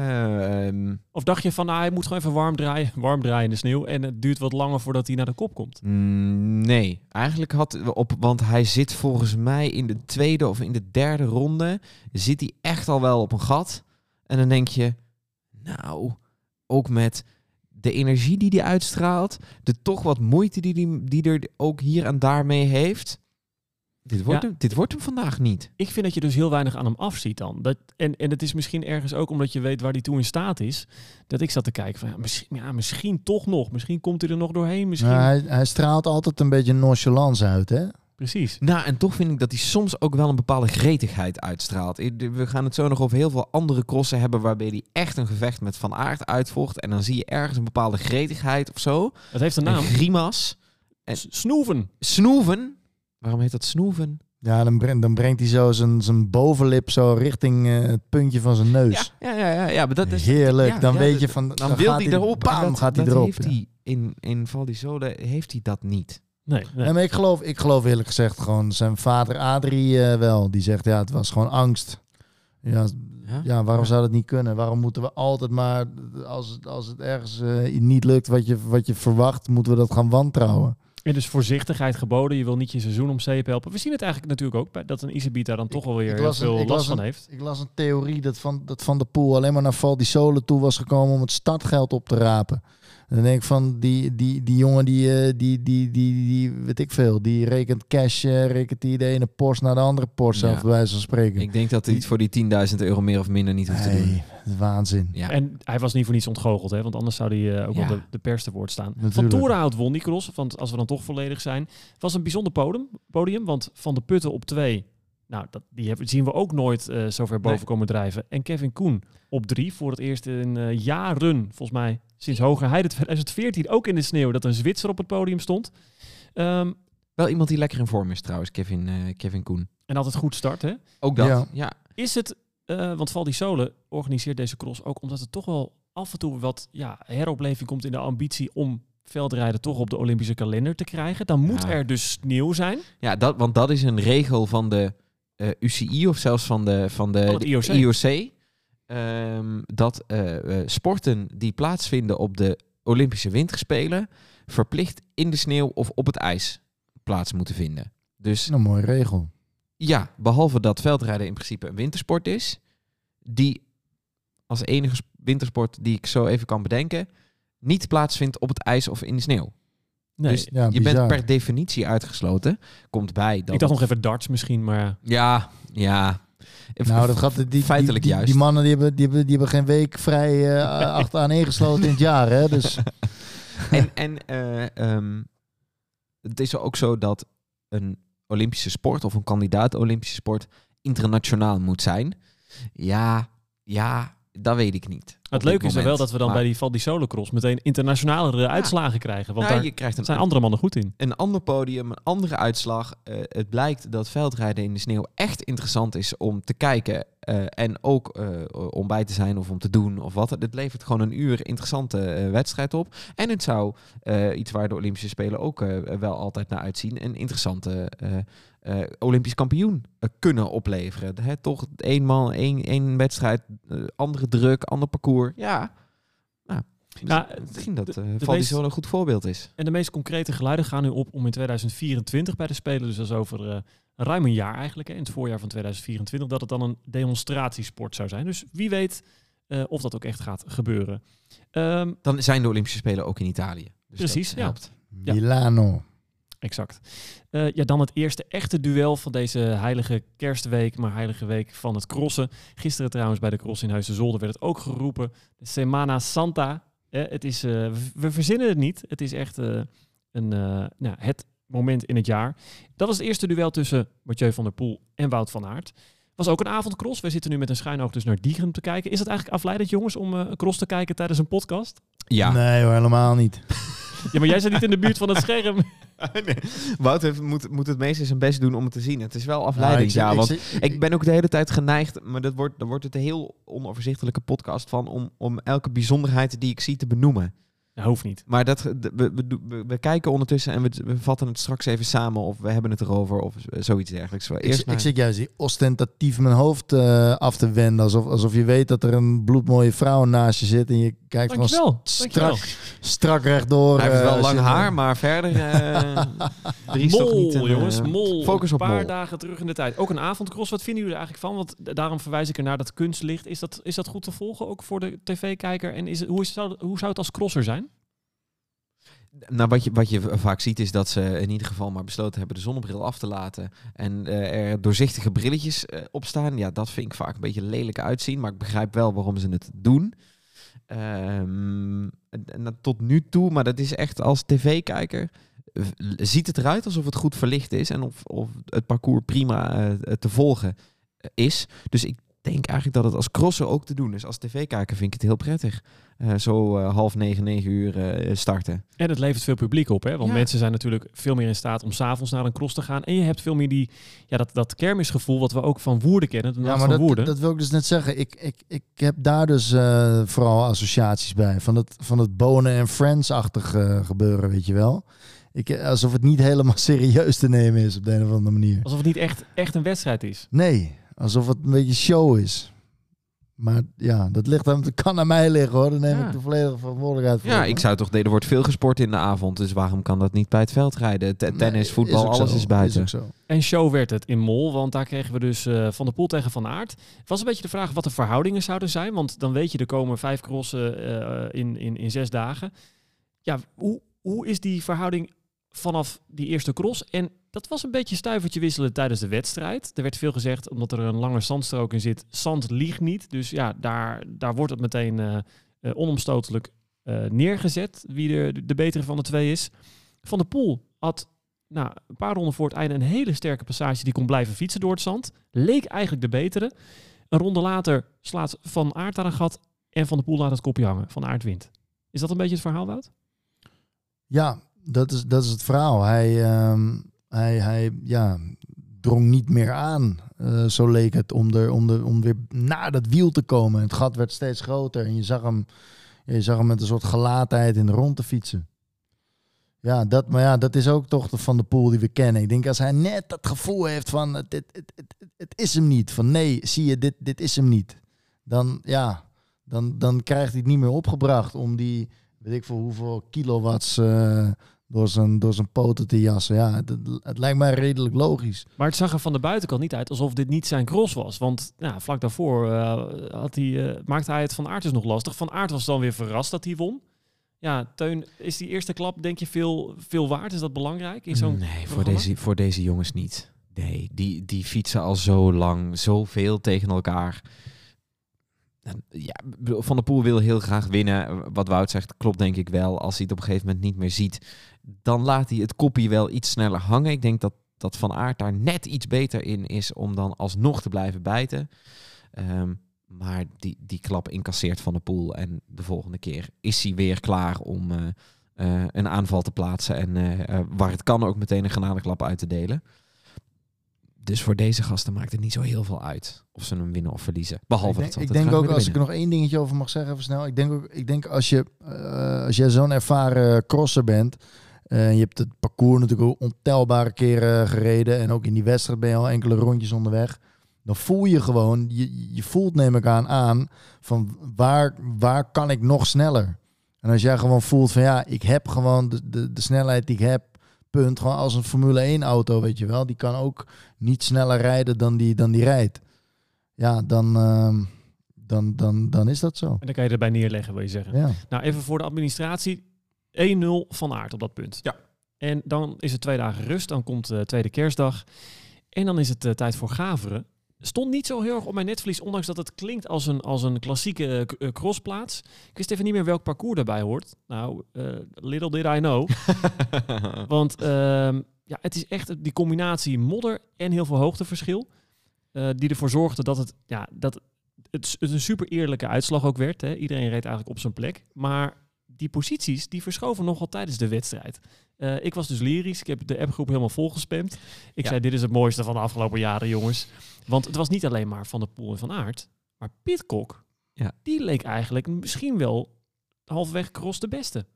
Of dacht je van, hij moet gewoon even warm draaien in de sneeuw en het duurt wat langer voordat hij naar de kop komt? Nee, eigenlijk want hij zit volgens mij in de tweede of in de derde ronde, zit hij echt al wel op een gat. En dan denk je, nou, ook met de energie die hij uitstraalt, de toch wat moeite die er ook hier en daar mee heeft. Dit wordt hem vandaag niet. Ik vind dat je dus heel weinig aan hem afziet dan. En het is misschien ergens ook omdat je weet waar hij toe in staat is. Dat ik zat te kijken van misschien toch nog. Misschien komt hij er nog doorheen. Misschien... Nou, hij straalt altijd een beetje nonchalance uit, hè? Precies. Nou, en toch vind ik dat hij soms ook wel een bepaalde gretigheid uitstraalt. We gaan het zo nog over heel veel andere crossen hebben waarbij hij echt een gevecht met Van Aert uitvocht. En dan zie je ergens een bepaalde gretigheid of zo. Het heeft een naam. Een grimas. Snoeven. Waarom heet dat snoeven? Ja, dan brengt hij zo zijn bovenlip zo richting het puntje van zijn neus. Ja, maar dat is heerlijk. Ja, dan weet je van van... Dan wil hij erop. Bam, gaat hij erop. Heeft hij in Val di Sole heeft hij dat niet. Nee. Maar ik geloof eerlijk gezegd gewoon zijn vader Adrie wel. Die zegt, het was gewoon angst. Ja, waarom zou dat niet kunnen? Waarom moeten we altijd maar, als het ergens niet lukt wat je verwacht, moeten we dat gaan wantrouwen? En dus voorzichtigheid geboden. Je wil niet je seizoen om zeep helpen. We zien het eigenlijk natuurlijk ook, dat een Iserbyt daar dan toch wel weer heel veel last van heeft. Ik las een theorie dat Van der Poel alleen maar naar Val di Sole toe was gekomen om het startgeld op te rapen. En dan denk ik van, die jongen die weet ik veel, die rekent cash, rekent die de ene Porsche naar de andere Porsche af, bij wijze van spreken. Ik denk dat hij het voor die €10.000 meer of minder niet hoeft te doen. Dat is waanzin. Ja. En hij was niet voor niets ontgoocheld, hè? Want anders zou hij ook wel de pers te woord staan. Natuurlijk. Van Torenhout won die cross, want als we dan toch volledig zijn, was een bijzonder podium, want Van de Putten op 2, nou, zien we ook nooit zo ver boven komen drijven. En Kevin Koen op 3, voor het eerst in jaren, volgens mij, sinds Hogerheide 2014, ook in de sneeuw, dat een Zwitser op het podium stond. Wel iemand die lekker in vorm is trouwens, Kevin Koen. En altijd goed start, hè? Ook dat, ja. Is het, want Val di Sole organiseert deze cross ook omdat het toch wel af en toe wat heropleving komt in de ambitie om veldrijden toch op de Olympische kalender te krijgen. Dan moet er dus sneeuw zijn. Ja, want dat is een regel van de UCI of zelfs van de IOC. Dat sporten die plaatsvinden op de Olympische Winterspelen verplicht in de sneeuw of op het ijs plaats moeten vinden. Dus een mooie regel. Ja, behalve dat veldrijden in principe een wintersport is, die als enige wintersport die ik zo even kan bedenken, niet plaatsvindt op het ijs of in de sneeuw. Nee, dus je bent per definitie uitgesloten. Komt bij dat... Ik dacht nog even darts misschien, maar... Ja. Nou, dat gaat feitelijk juist. Die mannen die hebben geen week vrij achteraan ingesloten in het jaar, hè? Dus. Het is ook zo dat een Olympische sport of een kandidaat Olympische sport internationaal moet zijn. Ja, dat weet ik niet. Het leuke is er wel dat we dan bij die Val di Sole cross meteen internationale uitslagen krijgen. Want daar zijn andere mannen goed in. Een ander podium, een andere uitslag. Het blijkt dat veldrijden in de sneeuw echt interessant is om te kijken. En ook om bij te zijn of om te doen of wat. Het levert gewoon een uur interessante wedstrijd op. En het zou iets waar de Olympische Spelen ook wel altijd naar uitzien. Een interessante Olympisch kampioen kunnen opleveren. Toch één wedstrijd, andere druk, ander parcours. Ja, misschien dat Val di Sole een goed voorbeeld is. En de meest concrete geluiden gaan nu op om in 2024 bij de Spelen, dus dat is over ruim een jaar eigenlijk, in het voorjaar van 2024, dat het dan een demonstratiesport zou zijn. Dus wie weet of dat ook echt gaat gebeuren. Dan zijn de Olympische Spelen ook in Italië. Dus precies, dat helpt. Milano. Exact. Dan het eerste echte duel van deze heilige kerstweek, maar heilige week van het crossen. Gisteren trouwens bij de cross in Huizen-Zolder werd het ook geroepen. De Semana Santa. Het is, we verzinnen het niet. Het is echt het moment in het jaar. Dat was het eerste duel tussen Mathieu van der Poel en Wout van Aert. Was ook een avondcross. Wij zitten nu met een schuin oog dus naar Diegem te kijken. Is dat eigenlijk afleidend, jongens, om een cross te kijken tijdens een podcast? Ja. Nee hoor, helemaal niet. Ja, maar jij zit niet in de buurt van het scherm. Nee. Wout moet het meeste zijn best doen om het te zien. Het is wel afleidend, want ik ben ook de hele tijd geneigd, maar dan wordt het een heel onoverzichtelijke podcast om elke bijzonderheid die ik zie te benoemen. Dat hoeft niet. Maar we kijken ondertussen en we vatten het straks even samen of we hebben het erover of zoiets dergelijks. Ik zit juist die ostentatief mijn hoofd af te wenden. Alsof je weet dat er een bloedmooie vrouw naast je zit en je kijkt gewoon strak rechtdoor. Hij heeft wel lang haar, maar verder... Mol, jongens. Mol. Focus op een paar Mol. dagen terug in de tijd. Ook een avondcross. Wat vinden jullie er eigenlijk van? Want daarom verwijs ik ernaar dat kunstlicht. Is dat goed te volgen, ook voor de tv-kijker? En hoe zou het als crosser zijn? Nou, wat je vaak ziet is dat ze in ieder geval maar besloten hebben de zonnebril af te laten. En er doorzichtige brilletjes op staan. Ja, dat vind ik vaak een beetje lelijk uitzien. Maar ik begrijp wel waarom ze het doen. Tot nu toe, maar dat is echt als tv-kijker... ziet het eruit alsof het goed verlicht is. En of het parcours prima te volgen is. Dus ik denk eigenlijk dat het als crosser ook te doen is. Als tv-kijker vind ik het heel prettig. Zo 8:30, 9:00 starten. En het levert veel publiek op, hè? Want mensen zijn natuurlijk veel meer in staat om 's avonds naar een cross te gaan. En je hebt veel meer dat kermisgevoel wat we ook van Woerden kennen. Dat wil ik dus net zeggen. Ik heb daar dus vooral associaties bij. Van het Bonen en Friends-achtig gebeuren, weet je wel. Alsof het niet helemaal serieus te nemen is op de een of andere manier. Alsof het niet echt een wedstrijd is. Nee, alsof het een beetje show is. Maar ja, dat kan aan mij liggen hoor. Dan neem ik de volledige verantwoordelijkheid voor. Ja, ik zou toch er wordt veel gesport in de avond. Dus waarom kan dat niet bij het veldrijden? Tennis, voetbal, alles is buiten. Is zo. En show werd het in Mol, want daar kregen we dus Van der Poel tegen Van Aert. Het was een beetje de vraag wat de verhoudingen zouden zijn. Want dan weet je, er komen 5 crossen in 6 dagen. Ja, hoe is die verhouding vanaf die eerste cross? En dat was een beetje stuivertje wisselen tijdens de wedstrijd. Er werd veel gezegd, omdat er een lange zandstrook in zit, zand liegt niet. Dus ja, daar wordt het meteen onomstotelijk neergezet, wie de betere van de twee is. Van der Poel had een paar ronden voor het einde een hele sterke passage die kon blijven fietsen door het zand. Leek eigenlijk de betere. Een ronde later slaat Van Aert daar een gat en Van der Poel laat het kopje hangen. Van Aert wint. Is dat een beetje het verhaal, Wout? Ja, dat is het verhaal. Hij drong niet meer aan, zo leek het, om weer naar dat wiel te komen. Het gat werd steeds groter en je zag hem met een soort gelaatheid in de rond te fietsen. Ja, dat is ook toch de Van der Poel die we kennen. Ik denk als hij net dat gevoel heeft van het is hem niet. Van nee, zie je, dit is hem niet. Dan krijgt hij het niet meer opgebracht om die, weet ik veel hoeveel kilowatts door zijn poten te jassen. Ja, het lijkt mij redelijk logisch. Maar het zag er van de buitenkant niet uit alsof dit niet zijn cross was. Want vlak daarvoor maakte hij het Van Aert dus nog lastig. Van Aert was dan weer verrast dat hij won. Ja, Teun, is die eerste klap denk je veel waard? Is dat belangrijk in zo'n Nee, voor deze jongens niet. Nee, die fietsen al zo lang, zoveel tegen elkaar. Ja, Van der Poel wil heel graag winnen. Wat Wout zegt, klopt denk ik wel. Als hij het op een gegeven moment niet meer ziet, dan laat hij het kopje wel iets sneller hangen. Ik denk dat Van Aert daar net iets beter in is om dan alsnog te blijven bijten. Maar die klap incasseert Van der Poel. En de volgende keer is hij weer klaar om een aanval te plaatsen. En waar het kan ook meteen een genadeklap uit te delen. Dus voor deze gasten maakt het niet zo heel veel uit of ze hem winnen of verliezen. Behalve ik denk ook, als ik er nog één dingetje over mag zeggen, even snel. Ik denk als je zo'n ervaren crosser bent, je hebt het parcours natuurlijk ook ontelbare keren gereden en ook in die wedstrijd ben je al enkele rondjes onderweg. Dan voel je gewoon, je voelt neem ik aan van waar kan ik nog sneller? En als jij gewoon voelt van ja, ik heb gewoon de snelheid die ik heb, punt, gewoon als een Formule 1 auto, weet je wel. Die kan ook niet sneller rijden dan die rijdt. Ja, dan is dat zo. En dan kan je erbij neerleggen, wil je zeggen. Ja. Nou, even voor de administratie. 1-0 Van Aert op dat punt. Ja. En dan is het 2 dagen rust. Dan komt tweede kerstdag. En dan is het tijd voor Gaveren. Stond niet zo heel erg op mijn netvlies, ondanks dat het klinkt als een klassieke crossplaats. Ik wist even niet meer welk parcours daarbij hoort. Nou, little did I know. Want het is echt die combinatie modder en heel veel hoogteverschil. die ervoor zorgde dat het een super eerlijke uitslag ook werd. Hè. Iedereen reed eigenlijk op zijn plek. Maar die posities die verschoven nogal tijdens de wedstrijd. Ik was dus lyrisch. Ik heb de appgroep helemaal volgespamd. Ik zei, dit is het mooiste van de afgelopen jaren, jongens. Want het was niet alleen maar Van der Poel en Van Aert. Maar Pidcock, die leek eigenlijk misschien wel halverwege cross de beste.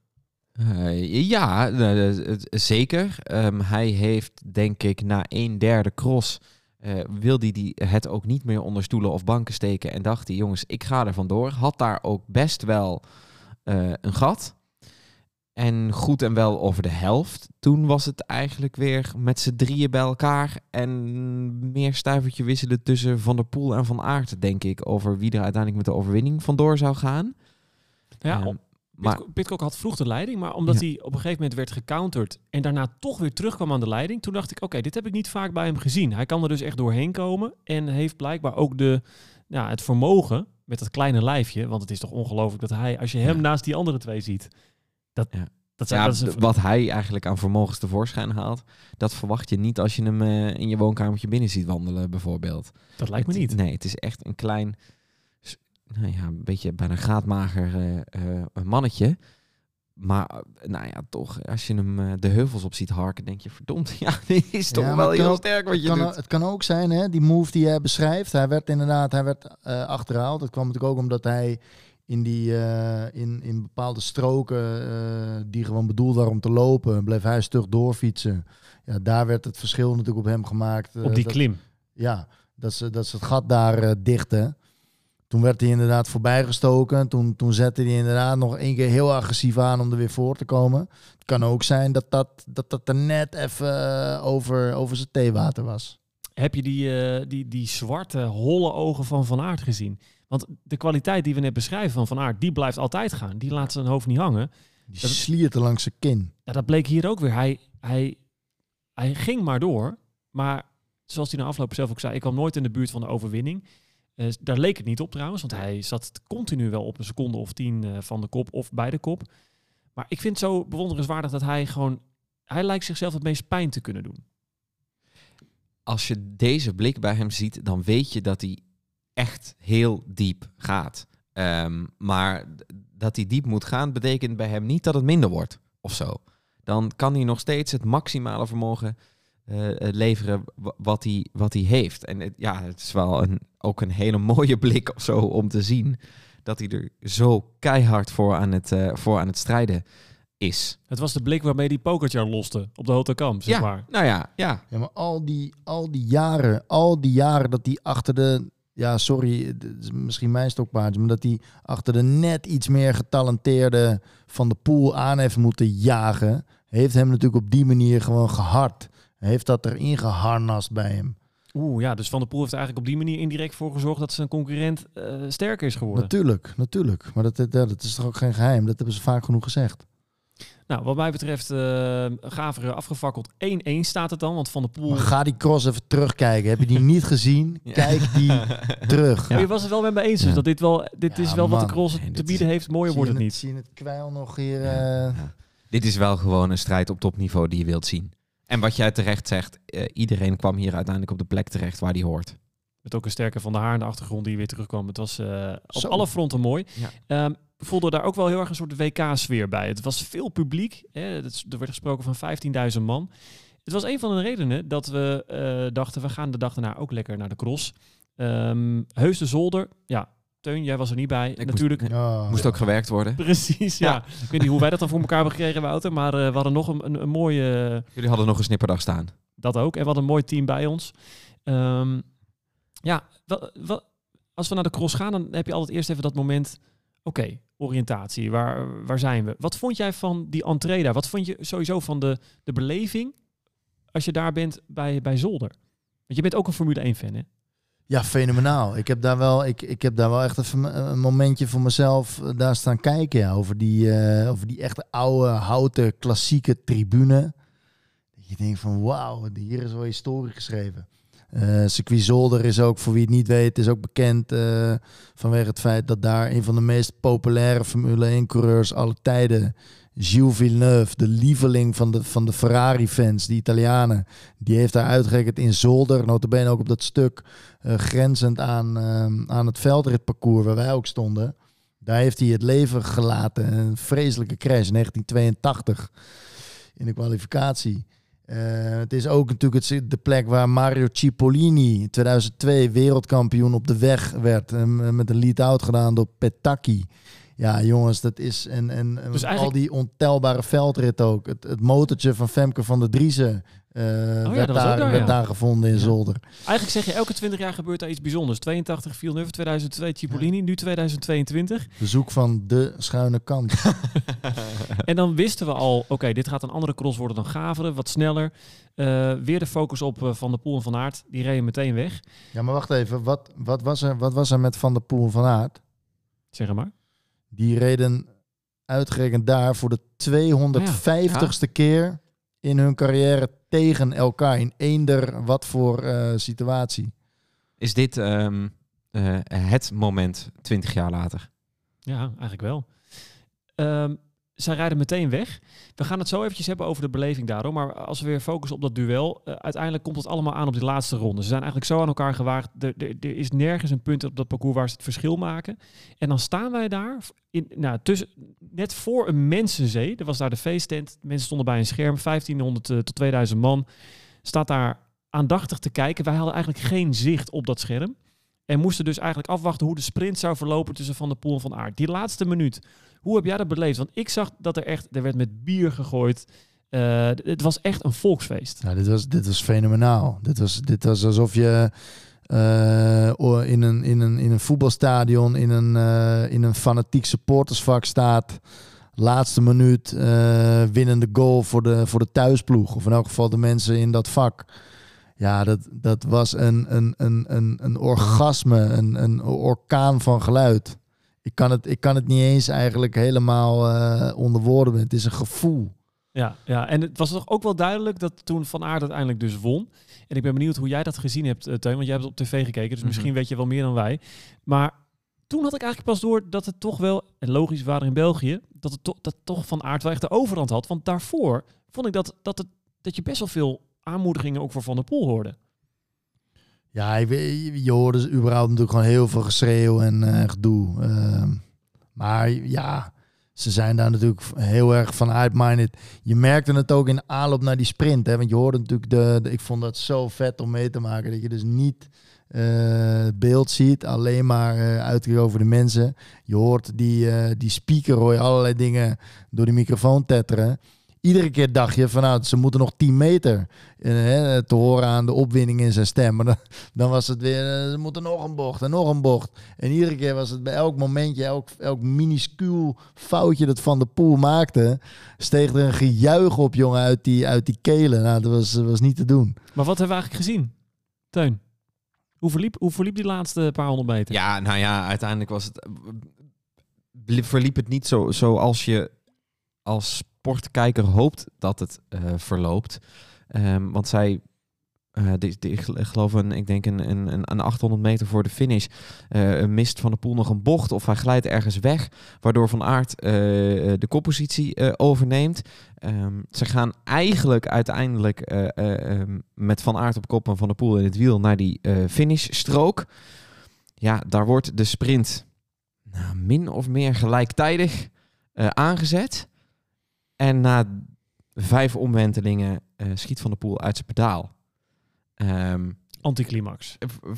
Zeker. Hij heeft, denk ik, na 1/3 cross... wilde hij het ook niet meer onder stoelen of banken steken. En dacht hij, jongens, ik ga er vandoor. Had daar ook best wel een gat. En goed en wel over de helft. Toen was het eigenlijk weer met z'n drieën bij elkaar. En meer stuivertje wisselen tussen Van der Poel en Van Aert, denk ik. Over wie er uiteindelijk met de overwinning vandoor zou gaan. Ja, Pidcock had vroeg de leiding. Maar omdat hij op een gegeven moment werd gecounterd. En daarna toch weer terugkwam aan de leiding. Toen dacht ik, oké, dit heb ik niet vaak bij hem gezien. Hij kan er dus echt doorheen komen. En heeft blijkbaar ook het vermogen met dat kleine lijfje. Want het is toch ongelooflijk dat hij, als je hem naast die andere twee ziet... Wat hij eigenlijk aan vermogens tevoorschijn haalt, dat verwacht je niet als je hem in je woonkamertje binnen ziet wandelen, bijvoorbeeld. Dat lijkt me niet. Nee, het is echt een klein, een beetje bijna graadmager mannetje. Maar toch, als je hem de heuvels op ziet harken, denk je, verdomd, dit is toch wel heel sterk wat je doet. Het kan ook zijn, hè, die move die hij beschrijft. Hij werd achterhaald. Dat kwam natuurlijk ook omdat hij in bepaalde stroken die gewoon bedoeld waren om te lopen, bleef hij stug doorfietsen. Ja, daar werd het verschil natuurlijk op hem gemaakt. Op die klim. Ja, dat ze het gat daar dichten. Toen werd hij inderdaad voorbijgestoken. Toen zette hij inderdaad nog 1 keer heel agressief aan om er weer voor te komen. Het kan ook zijn dat er net even over zijn theewater was. Heb je die zwarte, holle ogen van Van Aert gezien? Want de kwaliteit die we net beschrijven van Aert, die blijft altijd gaan. Die laat zijn hoofd niet hangen. Die sliert er langs zijn kin. Ja, dat bleek hier ook weer. Hij ging maar door. Maar zoals hij na afloop zelf ook zei, ik kwam nooit in de buurt van de overwinning. Daar leek het niet op trouwens, want hij zat continu wel op een seconde of 10 van de kop of bij de kop. Maar ik vind het zo bewonderenswaardig dat hij lijkt zichzelf het meest pijn te kunnen doen. Als je deze blik bij hem ziet, dan weet je dat hij echt heel diep gaat. Maar dat hij diep moet gaan, betekent bij hem niet dat het minder wordt of zo. Dan kan hij nog steeds het maximale vermogen leveren wat hij heeft. En het is wel ook een hele mooie blik of zo om te zien dat hij er zo keihard voor aan het strijden is. Het was de blik waarmee die Pogačar loste op de Haute Kamp, zeg maar. Nou ja. Ja, maar al die jaren dat hij achter de... Ja, sorry, het is misschien mijn stokpaardje, maar dat hij achter de net iets meer getalenteerde Van der Poel aan heeft moeten jagen, heeft hem natuurlijk op die manier gewoon gehard. Heeft dat erin geharnast bij hem. Dus Van der Poel heeft er eigenlijk op die manier indirect voor gezorgd dat zijn concurrent sterker is geworden. Natuurlijk. Maar dat is toch ook geen geheim? Dat hebben ze vaak genoeg gezegd. Nou, wat mij betreft Gaveren afgefakkeld. 1-1 staat het dan, want Van der Poel... Maar ga die cross even terugkijken. Heb je die niet gezien? Kijk die terug. Ja. Je was het wel met me eens, dus dat dit is wel wat de cross te bieden heeft. Mooier wordt het niet. Zie je het kwijl nog hier... Dit is wel gewoon een strijd op topniveau die je wilt zien. En wat jij terecht zegt, iedereen kwam hier uiteindelijk op de plek terecht waar die hoort. Met ook een sterke Van der Haar in de achtergrond die weer terugkwam. Het was op alle fronten mooi. Ja. Voelde daar ook wel heel erg een soort WK-sfeer bij. Het was veel publiek. Er werd gesproken van 15.000 man. Het was een van de redenen dat we dachten, we gaan de dag daarna ook lekker naar de cross. Heus de Zolder. Ja, Teun, jij was er niet bij. Natuurlijk. Moest ook gewerkt worden. Precies, ja. Ik weet niet hoe wij dat dan voor elkaar hebben gekregen, Wouter. Maar we hadden nog een mooie... Jullie hadden nog een snipperdag staan. Dat ook. En we hadden een mooi team bij ons. Als we naar de cross gaan, dan heb je altijd eerst even dat moment... Oké, oriëntatie. Waar zijn we? Wat vond jij van die entree daar? Wat vond je sowieso van de beleving als je daar bent bij Zolder? Want je bent ook een Formule 1-fan, hè? Ja, fenomenaal. Ik heb daar wel echt even een momentje voor mezelf daar staan kijken. Ja, over die echte oude, houten, klassieke tribune. Je denkt van wauw, hier is wel historie geschreven. Circuit Zolder is ook, voor wie het niet weet, is ook bekend vanwege het feit dat daar een van de meest populaire Formule 1-coureurs aller tijden, Gilles Villeneuve, de lieveling van de Ferrari-fans, de Italianen, die heeft daar uitgerekend in Zolder, notabene ook op dat stuk grenzend aan het veldritparcours waar wij ook stonden. Daar heeft hij het leven gelaten. Een vreselijke crash in 1982 in de kwalificatie. Het is ook natuurlijk de plek waar Mario Cipollini in 2002 wereldkampioen op de weg werd. Met een lead-out gedaan door Petacchi. Ja, jongens, dat is... En dus eigenlijk al die ontelbare veldrit ook. Het motortje van Femke van der Driessen werd daar gevonden in Zolder. Eigenlijk zeg je, elke 20 jaar gebeurt daar iets bijzonders. 82 Villeneuve, 2002 Cipollini, nu 2022. Bezoek van de schuine kant. En dan wisten we al, oké, dit gaat een andere cross worden dan Gaveren, wat sneller. Weer de focus op Van der Poel en Van Aert. Die reden meteen weg. Ja, maar wacht even. Wat was er met Van der Poel en Van Aert? Zeg maar. Die reden uitgerekend daar voor de 250ste keer in hun carrière tegen elkaar. In eender wat voor situatie. Is dit het moment 20 jaar later? Ja, eigenlijk wel. Zij rijden meteen weg. We gaan het zo eventjes hebben over de beleving daarom. Maar als we weer focussen op dat duel. Uiteindelijk komt het allemaal aan op die laatste ronde. Ze zijn eigenlijk zo aan elkaar gewaagd. Er is nergens een punt op dat parcours waar ze het verschil maken. En dan staan wij daar. Net voor een mensenzee. Er was daar de feesttent. Mensen stonden bij een scherm. 1500 tot 2000 man. Staat daar aandachtig te kijken. Wij hadden eigenlijk geen zicht op dat scherm. En moesten dus eigenlijk afwachten hoe de sprint zou verlopen tussen Van der Poel en Van Aert. Die laatste minuut. Hoe heb jij dat beleefd? Want ik zag dat er werd met bier gegooid. Het was echt een volksfeest. Ja, dit was fenomenaal. Dit was alsof je in een voetbalstadion in een fanatiek supportersvak staat. Laatste minuut winnende goal voor de thuisploeg. Of in elk geval de mensen in dat vak. Ja, dat was een orgasme, een orkaan van geluid. Ik kan het niet eens eigenlijk helemaal onder woorden brengen. Het is een gevoel. Ja, en het was toch ook wel duidelijk dat toen Van Aert uiteindelijk dus won. En ik ben benieuwd hoe jij dat gezien hebt, Teun. Want jij hebt het op tv gekeken, dus misschien weet je wel meer dan wij. Maar toen had ik eigenlijk pas door dat het toch wel, en logisch waren in België, dat toch Van Aert wel echt de overhand had. Want daarvoor vond ik dat je best wel veel aanmoedigingen ook voor Van der Poel hoorde. Ja, je hoorde überhaupt natuurlijk gewoon heel veel geschreeuw en gedoe. Maar ja, ze zijn daar natuurlijk heel erg van uitminded. Je merkte het ook in aanloop naar die sprint. Hè? Want je hoorde natuurlijk ik vond dat zo vet om mee te maken. Dat je dus niet het beeld ziet, alleen maar uitkijken over de mensen. Je hoort die speaker, hoor je allerlei dingen door die microfoon tetteren. Iedere keer dacht je van ze moeten nog 10 meter te horen aan de opwinding in zijn stem. Maar dan was het weer, ze moeten nog een bocht en nog een bocht. En iedere keer was het bij elk momentje, elk minuscuul foutje dat Van der Poel maakte, steeg er een gejuich op, jongen, uit die kelen. Nou, dat was niet te doen. Maar wat hebben we eigenlijk gezien, Teun? Hoe verliep die laatste paar 100 meter? Ja, nou ja, uiteindelijk verliep het niet zoals je als sportkijker hoopt dat het verloopt. Want zij, ik geloof een 800 meter voor de finish, mist Van der Poel nog een bocht of hij glijdt ergens weg, waardoor Van Aert de koppositie overneemt. Ze gaan eigenlijk uiteindelijk met Van Aert op kop en Van der Poel in het wiel naar die finishstrook. Ja, daar wordt de sprint min of meer gelijktijdig aangezet. En na 5 omwentelingen schiet Van der Poel uit zijn pedaal. Anticlimax.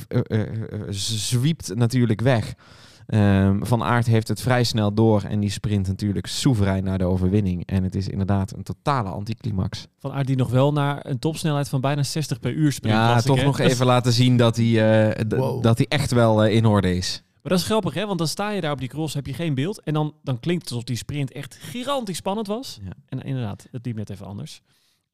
Zwiept natuurlijk weg. Van Aert heeft het vrij snel door en die sprint natuurlijk soeverein naar de overwinning. En het is inderdaad een totale anticlimax. Van Aert die nog wel naar een topsnelheid van bijna 60 per uur sprint. Ja, toch nog even laten zien dat hij echt wel in orde is. Maar dat is grappig, hè? Want dan sta je daar op die cross, heb je geen beeld. En dan klinkt het alsof die sprint echt gigantisch spannend was. Ja. En inderdaad, het liep net even anders.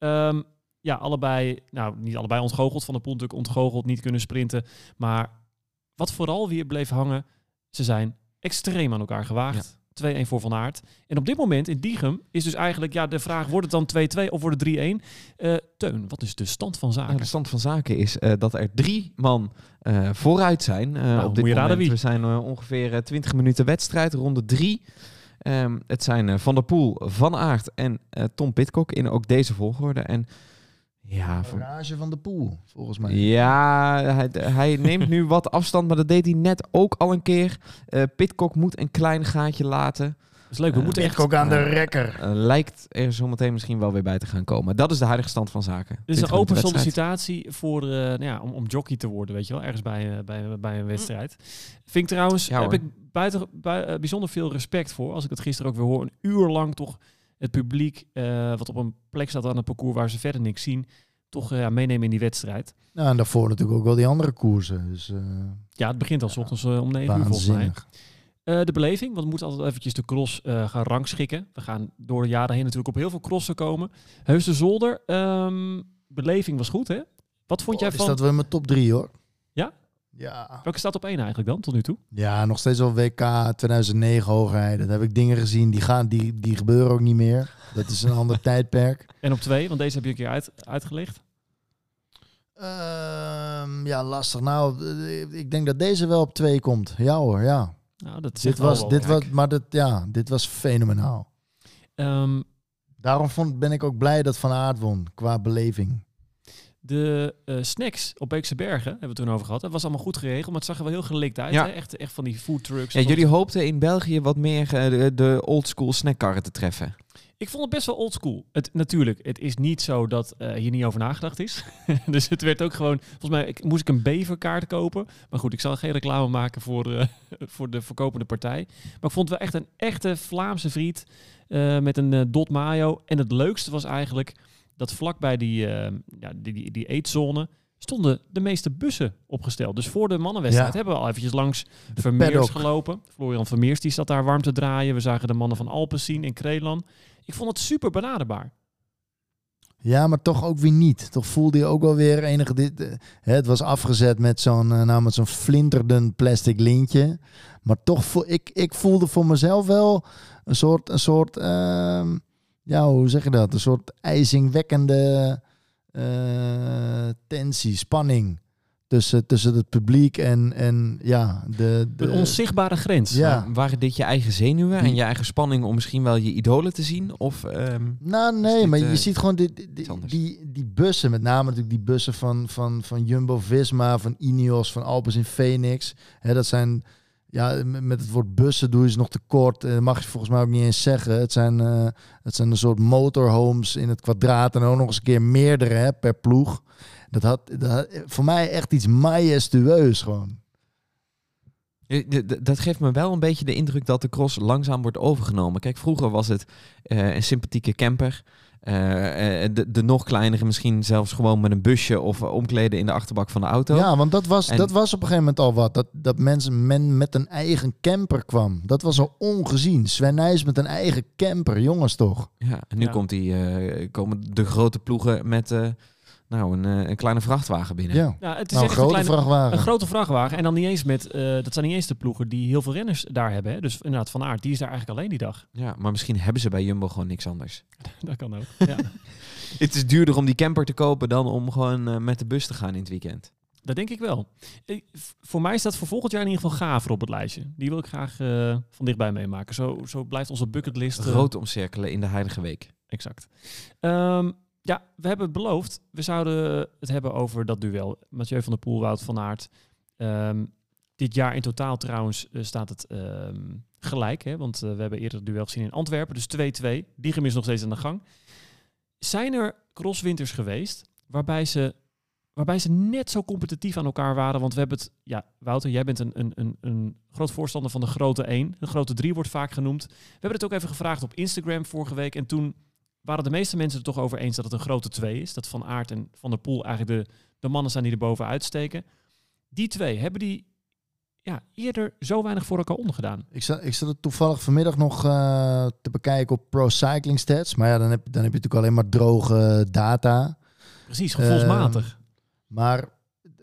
Allebei, niet allebei ontgoocheld. Van der Poel natuurlijk ontgoocheld, niet kunnen sprinten. Maar wat vooral weer bleef hangen, ze zijn extreem aan elkaar gewaagd. 2-1 voor Van Aert. En op dit moment in Diegem is dus eigenlijk de vraag, wordt het dan 2-2 of wordt het 3-1? Teun, wat is de stand van zaken? De stand van zaken is dat er 3 man vooruit zijn. Op dit moment. Wie? We zijn ongeveer 20 minuten wedstrijd, ronde 3. Het zijn Van der Poel, Van Aert en Tom Pidcock in ook deze volgorde. En ja, Rage van de Poel, volgens mij. Ja, hij neemt nu wat afstand, maar dat deed hij net ook al een keer. Pidcock moet een klein gaatje laten. Dat is leuk, we moeten Pidcock aan de rekker. Lijkt er zometeen misschien wel weer bij te gaan komen. Dat is de huidige stand van zaken. Dit is een open sollicitatie voor, om jockey te worden, weet je wel. Ergens bij een wedstrijd. Vind ik trouwens, heb ik bijzonder veel respect voor. Als ik het gisteren ook weer hoor, een uur lang toch het publiek, wat op een plek staat aan het parcours waar ze verder niks zien, toch meenemen in die wedstrijd. Nou, en daarvoor natuurlijk ook wel die andere koersen. Dus, ja, het begint al 's ochtends om 9 uur volgens mij. De beleving, want we moeten altijd eventjes de cross gaan rangschikken. We gaan door de jaren heen natuurlijk op heel veel crossen komen. Heus de Zolder, beleving was goed, hè? Wat vond jij van... Is dat wel in mijn top 3, hoor. Ja? Ja. Welke staat op 1 eigenlijk dan, tot nu toe? Ja, nog steeds wel WK 2009 hoogrijden. Daar heb ik dingen gezien, die gebeuren ook niet meer. Dat is een ander tijdperk. En op 2, want deze heb je een keer uitgelicht. Ja, lastig. Nou, ik denk dat deze wel op 2 komt. Ja hoor, ja. Nou, dat dit was fenomenaal. Daarom ben ik ook blij dat Van Aert won, qua beleving. De snacks op Beekse Bergen hebben we het toen over gehad. Dat was allemaal goed geregeld, maar het zag er wel heel gelikt uit. Ja. Hè? Echt van die food trucks. Ja, jullie hoopten in België wat meer de oldschool snackkarren te treffen. Ik vond het best wel oldschool. Natuurlijk, het is niet zo dat hier niet over nagedacht is. Dus het werd ook gewoon... Volgens mij moest ik een beverkaart kopen. Maar goed, ik zal geen reclame maken voor de verkopende partij. Maar ik vond het wel echt een echte Vlaamse friet met een dot mayo. En het leukste was eigenlijk dat vlakbij die eetzone stonden de meeste bussen opgesteld. Dus voor de mannenwedstrijd hebben we al eventjes langs Vermeers gelopen. Florian Vermeers die zat daar warm te draaien. We zagen de mannen van Alpecin en Krelan. Ik vond het super benaderbaar. Ja, maar toch ook weer niet. Toch voelde je ook wel weer enige... het was afgezet met zo'n flinterdun plastic lintje. Maar toch, ik voelde voor mezelf wel een soort hoe zeg je dat? Een soort ijzingwekkende tensie, spanning tussen het publiek en de onzichtbare grens. Ja. Waren dit je eigen zenuwen en je eigen spanning om misschien wel je idolen te zien? Of, nee, maar je ziet gewoon die bussen, met name natuurlijk die bussen van Jumbo-Visma, van Ineos, van Alpecin Phoenix. Dat zijn... Ja, met het woord bussen doe je ze nog te kort. Dat mag je volgens mij ook niet eens zeggen. Het zijn een soort motorhomes in het kwadraat. En ook nog eens een keer meerdere per ploeg. Dat had voor mij echt iets majestueus gewoon. Dat geeft me wel een beetje de indruk dat de cross langzaam wordt overgenomen. Kijk, vroeger was het een sympathieke camper. De nog kleinere misschien zelfs gewoon met een busje of omkleden in de achterbak van de auto. Ja, want dat was op een gegeven moment al wat. Dat men met een eigen camper kwam. Dat was al ongezien. Sven Nys met een eigen camper, jongens toch. Ja, en nu komen de grote ploegen met... een kleine vrachtwagen binnen. Ja, het is een grote vrachtwagen. Een grote vrachtwagen. En dan niet eens dat zijn niet eens de ploegen die heel veel renners daar hebben. Hè? Dus inderdaad, Van Aert, die is daar eigenlijk alleen die dag. Ja, maar misschien hebben ze bij Jumbo gewoon niks anders. Dat kan ook, ja. Het is duurder om die camper te kopen dan om gewoon met de bus te gaan in het weekend. Dat denk ik wel. Voor mij staat voor volgend jaar in ieder geval Gaver op het lijstje. Die wil ik graag van dichtbij meemaken. Zo blijft onze bucketlist... Rood omcirkelen in de Heilige Week. Exact. Ja, we hebben het beloofd. We zouden het hebben over dat duel. Mathieu van der Poel, Wout van Aert. Dit jaar in totaal trouwens staat het gelijk. Hè? Want we hebben eerder het duel gezien in Antwerpen. Dus 2-2. Diegem is nog steeds aan de gang. Zijn er crosswinters geweest waarbij ze net zo competitief aan elkaar waren? Want we hebben het... Ja, Wouter, jij bent een groot voorstander van de grote 1. De grote 3 wordt vaak genoemd. We hebben het ook even gevraagd op Instagram vorige week. En toen waren de meeste mensen het toch over eens dat het een grote 2 is. Dat Van Aert en Van der Poel eigenlijk de mannen zijn die er bovenuit steken. Die 2, hebben die eerder zo weinig voor elkaar ondergedaan? Ik zat het toevallig vanmiddag nog te bekijken op Pro Cycling Stats. Maar ja, dan heb je natuurlijk alleen maar droge data. Precies, gevoelsmatig. Maar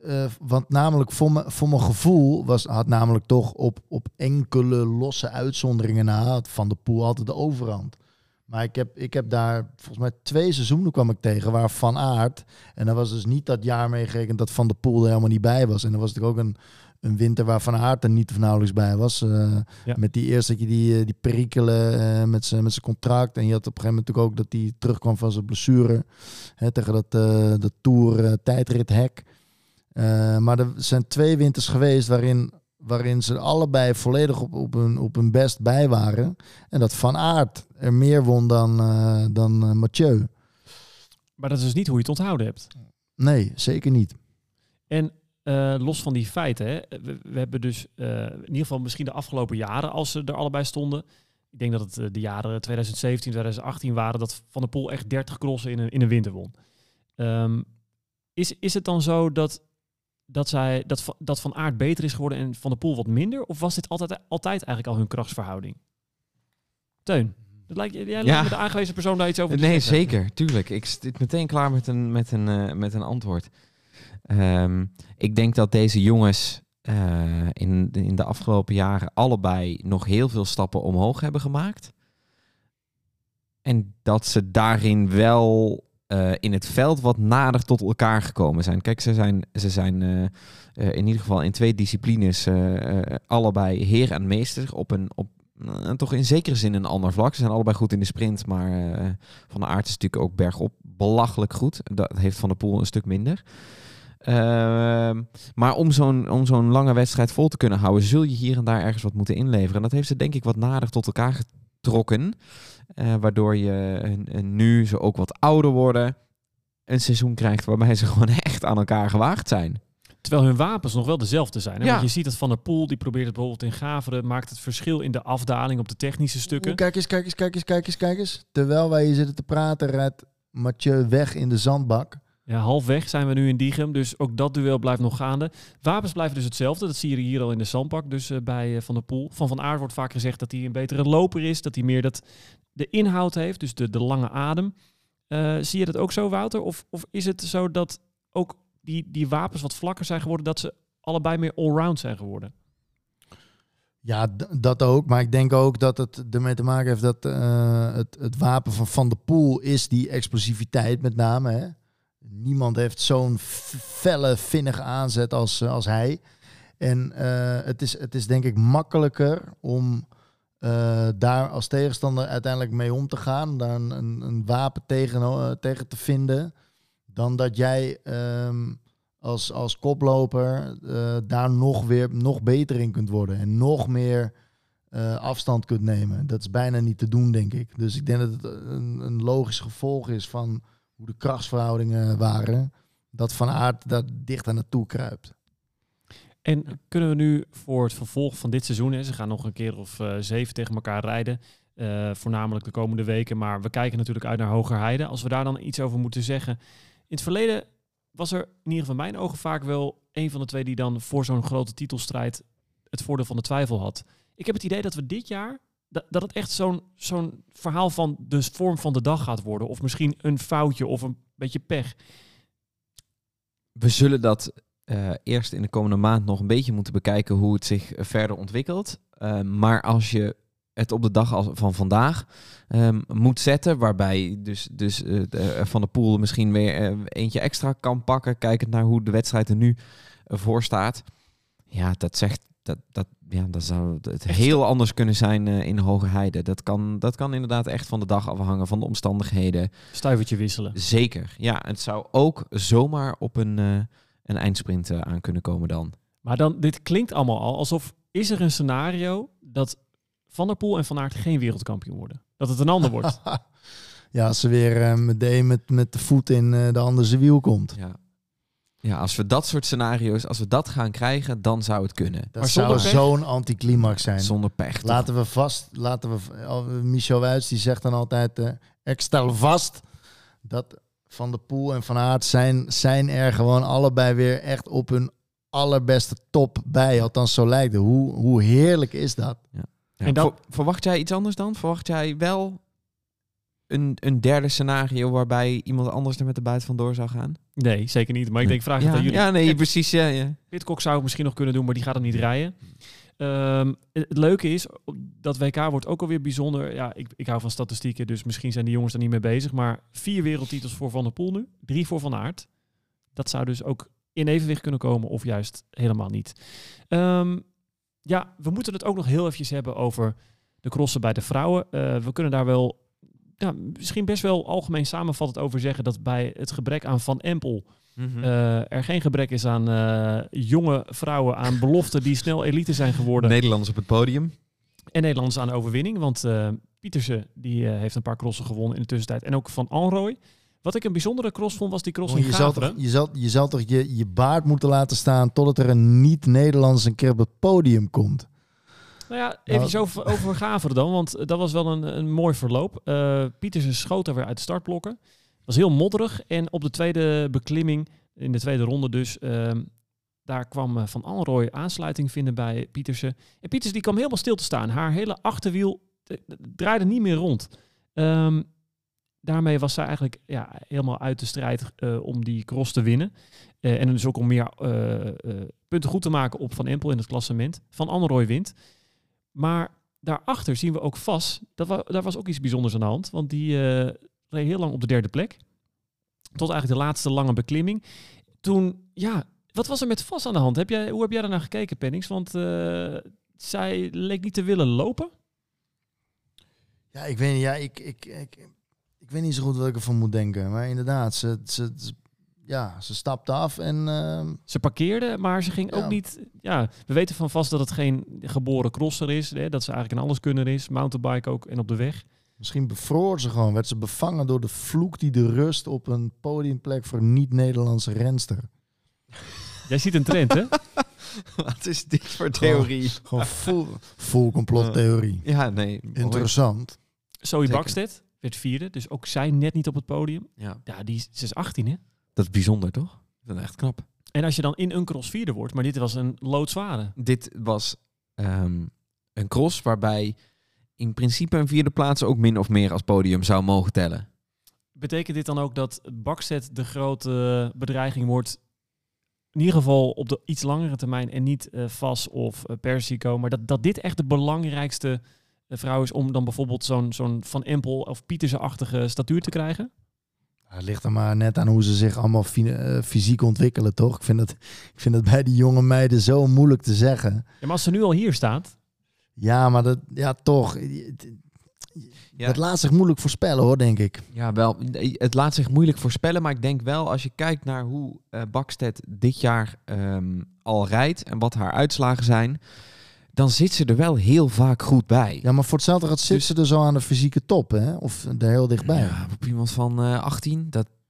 Want namelijk voor mijn gevoel had namelijk toch op enkele losse uitzonderingen na had Van der Poel altijd de overhand. Maar ik heb daar volgens mij 2 seizoenen kwam ik tegen waar Van Aert, en dan was dus niet dat jaar meegerekend dat Van der Poel er helemaal niet bij was. En dan was het ook een winter waar Van Aert er niet of nauwelijks bij was. Met die eerste keer die perikelen met zijn contract. En je had op een gegeven moment natuurlijk ook dat hij terugkwam van zijn blessure. Tegen dat Tour tijdrithek. Maar er zijn 2 winters geweest waarin ze allebei volledig op hun best bij waren. En dat Van Aert er meer won dan Mathieu. Maar dat is dus niet hoe je het onthouden hebt. Nee, zeker niet. En los van die feiten, hè, we hebben dus in ieder geval misschien de afgelopen jaren, als ze er allebei stonden. Ik denk dat het de jaren 2017, 2018 waren, dat Van der Poel echt 30 crossen in een winter won. Is het dan zo dat Van Aert beter is geworden en Van der Poel wat minder? Of was dit altijd eigenlijk al hun krachtsverhouding? Teun, jij lijkt me de aangewezen persoon daar iets over te zeggen. Nee, zeker, tuurlijk. Ik zit meteen klaar met een antwoord. Ik denk dat deze jongens in de afgelopen jaren allebei nog heel veel stappen omhoog hebben gemaakt. En dat ze daarin wel in het veld wat nader tot elkaar gekomen zijn. Kijk, ze zijn in ieder geval in 2 disciplines allebei heer en meester toch in zekere zin een ander vlak. Ze zijn allebei goed in de sprint, maar Van der Aert is natuurlijk ook bergop belachelijk goed. Dat heeft Van der Poel een stuk minder. Maar om zo'n lange wedstrijd vol te kunnen houden, zul je hier en daar ergens wat moeten inleveren. En dat heeft ze denk ik wat nader tot elkaar getrokken. Waardoor je nu ze ook wat ouder worden, een seizoen krijgt waarbij ze gewoon echt aan elkaar gewaagd zijn. Terwijl hun wapens nog wel dezelfde zijn. Hè? Ja. Want je ziet dat Van der Poel, die probeert het bijvoorbeeld in Gaveren, maakt het verschil in de afdaling op de technische stukken. Kijk eens. Terwijl wij hier zitten te praten, rijdt Mathieu weg in de zandbak. Ja, halfweg zijn we nu in Diegem, dus ook dat duel blijft nog gaande. Wapens blijven dus hetzelfde, dat zie je hier al in de zandbak, dus bij Van der Poel. Van Aert wordt vaak gezegd dat hij een betere loper is, dat hij meer de inhoud heeft, dus de lange adem. Zie je dat ook zo, Wouter? Of is het zo dat ook die wapens wat vlakker zijn geworden, dat ze allebei meer allround zijn geworden? Ja, dat ook. Maar ik denk ook dat het ermee te maken heeft dat het wapen van der Poel is die explosiviteit met name. Hè? Niemand heeft zo'n felle, vinnige aanzet als hij. En het is denk ik makkelijker om daar als tegenstander uiteindelijk mee om te gaan. Daar een wapen tegen te vinden. Dan dat jij als koploper daar nog beter in kunt worden. En nog meer afstand kunt nemen. Dat is bijna niet te doen, denk ik. Dus ik denk dat het een logisch gevolg is van hoe de krachtsverhoudingen waren. Dat Van Aert daar dichter naartoe kruipt. En kunnen we nu voor het vervolg van dit seizoen, ze gaan nog een keer of 7 tegen elkaar rijden, voornamelijk de komende weken, maar we kijken natuurlijk uit naar Hogerheide. Als we daar dan iets over moeten zeggen. In het verleden was er in ieder geval in mijn ogen vaak wel een van de twee die dan voor zo'n grote titelstrijd het voordeel van de twijfel had. Ik heb het idee dat we dit jaar, dat het echt zo'n verhaal van de vorm van de dag gaat worden. Of misschien een foutje of een beetje pech. We zullen dat eerst in de komende maand nog een beetje moeten bekijken hoe het zich verder ontwikkelt. Maar als je het op de dag van vandaag moet zetten, waarbij dus Van der Poel misschien weer eentje extra kan pakken, kijkend naar hoe de wedstrijd er nu voor staat. Ja, dat zegt dat zou het heel anders kunnen zijn in Hogerheide. Dat kan inderdaad echt van de dag afhangen, van de omstandigheden. Stuivertje wisselen. Zeker, ja. Het zou ook zomaar op een eindsprint aan kunnen komen dan. Maar dan, dit klinkt allemaal al alsof, is er een scenario dat Van der Poel en Van Aert geen wereldkampioen worden? Dat het een ander wordt? Ja, als ze weer meteen met de voet in de ander zijn wiel komt. Ja, als we dat soort scenario's, als we dat gaan krijgen, dan zou het kunnen. Dat zou zo'n anticlimax zijn. Zonder pech. Michel Wuits die zegt dan altijd, ik stel vast dat Van der Poel en Van Aert zijn er gewoon allebei weer echt op hun allerbeste top bij. Althans, zo lijkt het. Hoe heerlijk is dat? Ja. En verwacht jij iets anders dan? Verwacht jij wel een derde scenario waarbij iemand anders er met de buit vandoor zou gaan? Nee, zeker niet. Maar ik denk, vraag het aan jullie. Ja, nee, precies. Ja. Pidcock zou het misschien nog kunnen doen, maar die gaat het niet rijden. Het leuke is, dat WK wordt ook alweer bijzonder. Ja, ik hou van statistieken, dus misschien zijn die jongens er niet mee bezig. Maar 4 wereldtitels voor Van der Poel nu, 3 voor Van Aert. Dat zou dus ook in evenwicht kunnen komen of juist helemaal niet. We moeten het ook nog heel eventjes hebben over de crossen bij de vrouwen. We kunnen daar wel, misschien best wel algemeen samenvattend over zeggen dat bij het gebrek aan Van Empel er geen gebrek is aan jonge vrouwen, aan beloften die snel elite zijn geworden. Nederlanders op het podium. En Nederlanders aan de overwinning, want Pietersen die heeft een paar crossen gewonnen in de tussentijd. En ook Van Anrooy. Wat ik een bijzondere cross vond, was die cross in Gaveren. Je zal toch je baard moeten laten staan totdat er een niet-Nederlands een keer op het podium komt. Nou ja, even over Gaveren dan, want dat was wel een mooi verloop. Pietersen schoot er weer uit de startblokken. Was heel modderig en op de tweede beklimming, in de tweede ronde dus, daar kwam Van Anrooy aansluiting vinden bij Pietersen. En Pietersen die kwam helemaal stil te staan. Haar hele achterwiel draaide niet meer rond. Daarmee was zij eigenlijk helemaal uit de strijd om die cross te winnen. En dus ook om meer punten goed te maken op Van Empel in het klassement. Van Anrooy wint. Maar daarachter zien we ook Vos. Daar was ook iets bijzonders aan de hand. Want die reed heel lang op de derde plek. Tot eigenlijk de laatste lange beklimming. Toen, wat was er met Vos aan de hand? Hoe heb jij daarnaar gekeken, Pennings? Want zij leek niet te willen lopen. Ja, ik weet niet. Ik weet niet zo goed wat ik ervan moet denken. Maar inderdaad, ze stapte af en... Ze parkeerde, maar ze ging ook niet... Ja, we weten van vast dat het geen geboren crosser is. Hè, dat ze eigenlijk een alleskunner is. Mountainbike ook en op de weg. Misschien bevroor ze gewoon. Werd ze bevangen door de vloek die de rust op een podiumplek voor niet-Nederlandse renster. Jij ziet een trend, hè? Wat is dit voor theorie? Gewoon full complottheorie. Ja, nee. Interessant. Zoe Bakstedt werd vierde, dus ook zij net niet op het podium. Ja, ze is 18, hè? Dat is bijzonder, toch? Dat is echt knap. En als je dan in een cross vierde wordt, maar dit was een loodzware. Dit was een cross waarbij in principe een vierde plaats ook min of meer als podium zou mogen tellen. Betekent dit dan ook dat Bakstedt de grote bedreiging wordt, in ieder geval op de iets langere termijn en niet Vos of Persico, maar dat dit echt de belangrijkste vrouw is om dan bijvoorbeeld zo'n Van Empel of Pietersen-achtige statuur te krijgen? Het ligt er maar net aan hoe ze zich allemaal fysiek ontwikkelen, toch? Ik vind het bij die jonge meiden zo moeilijk te zeggen. Ja, maar als ze nu al hier staat... Ja, maar toch... Het laat zich moeilijk voorspellen, hoor, denk ik. Ja, wel. Het laat zich moeilijk voorspellen, maar ik denk wel, als je kijkt naar hoe Bakstedt dit jaar al rijdt en wat haar uitslagen zijn, dan zit ze er wel heel vaak goed bij. Ja, maar voor hetzelfde zit ze er zo aan de fysieke top, hè? Of er heel dichtbij. Ja, op iemand van 18,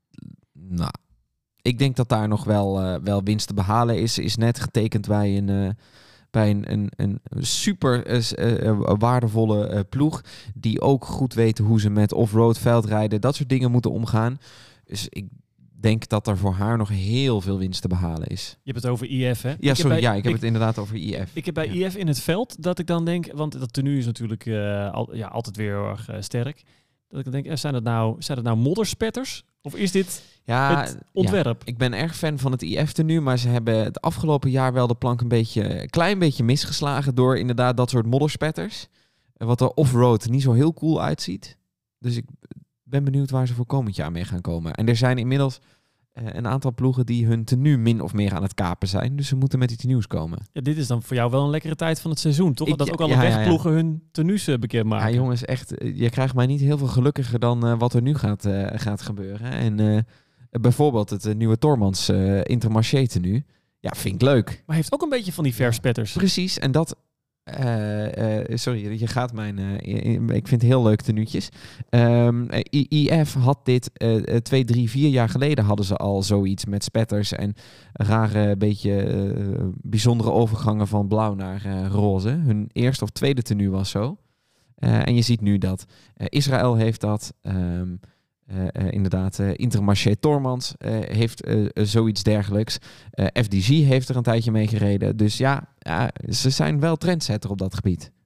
ik denk dat daar nog wel winst te behalen is. Is net getekend bij een super waardevolle ploeg, die ook goed weten hoe ze met off-road veldrijden, dat soort dingen moeten omgaan. Dus ik denk dat er voor haar nog heel veel winst te behalen is. Je hebt het over IF, hè? Ik heb het inderdaad over IF. Ik heb bij IF in het veld dat ik dan denk, want dat tenue is natuurlijk altijd weer heel erg sterk. Dat ik dan denk, zijn dat nou modderspetters? Of is dit het ontwerp? Ja, ik ben erg fan van het IF-tenue, maar ze hebben het afgelopen jaar wel de plank een klein beetje misgeslagen door inderdaad dat soort modderspetters. Wat er off-road niet zo heel cool uitziet. Dus ik ben benieuwd waar ze voor komend jaar mee gaan komen. En er zijn inmiddels een aantal ploegen die hun tenue min of meer aan het kapen zijn. Dus ze moeten met die tenues komen. Ja, dit is dan voor jou wel een lekkere tijd van het seizoen, toch? Dat ook alle wegploegen hun tenues bekend maken. Ja, jongens, echt. Je krijgt mij niet heel veel gelukkiger dan wat er nu gaat gebeuren. En bijvoorbeeld het nieuwe Tormans Intermarché tenue. Ja, vind ik leuk. Maar heeft ook een beetje van die verspetters. Precies, en dat... sorry, je gaat ik vind het heel leuk tenuutjes. IF had dit 2, 3, 4 jaar geleden hadden ze al zoiets met spetters en rare, beetje bijzondere overgangen van blauw naar roze. Hun eerste of tweede tenue was zo. En je ziet nu dat Israël heeft dat. Inderdaad, Intermarché Tormans heeft zoiets dergelijks. FDG heeft er een tijdje mee gereden. Dus ja, ze zijn wel trendsetter op dat gebied.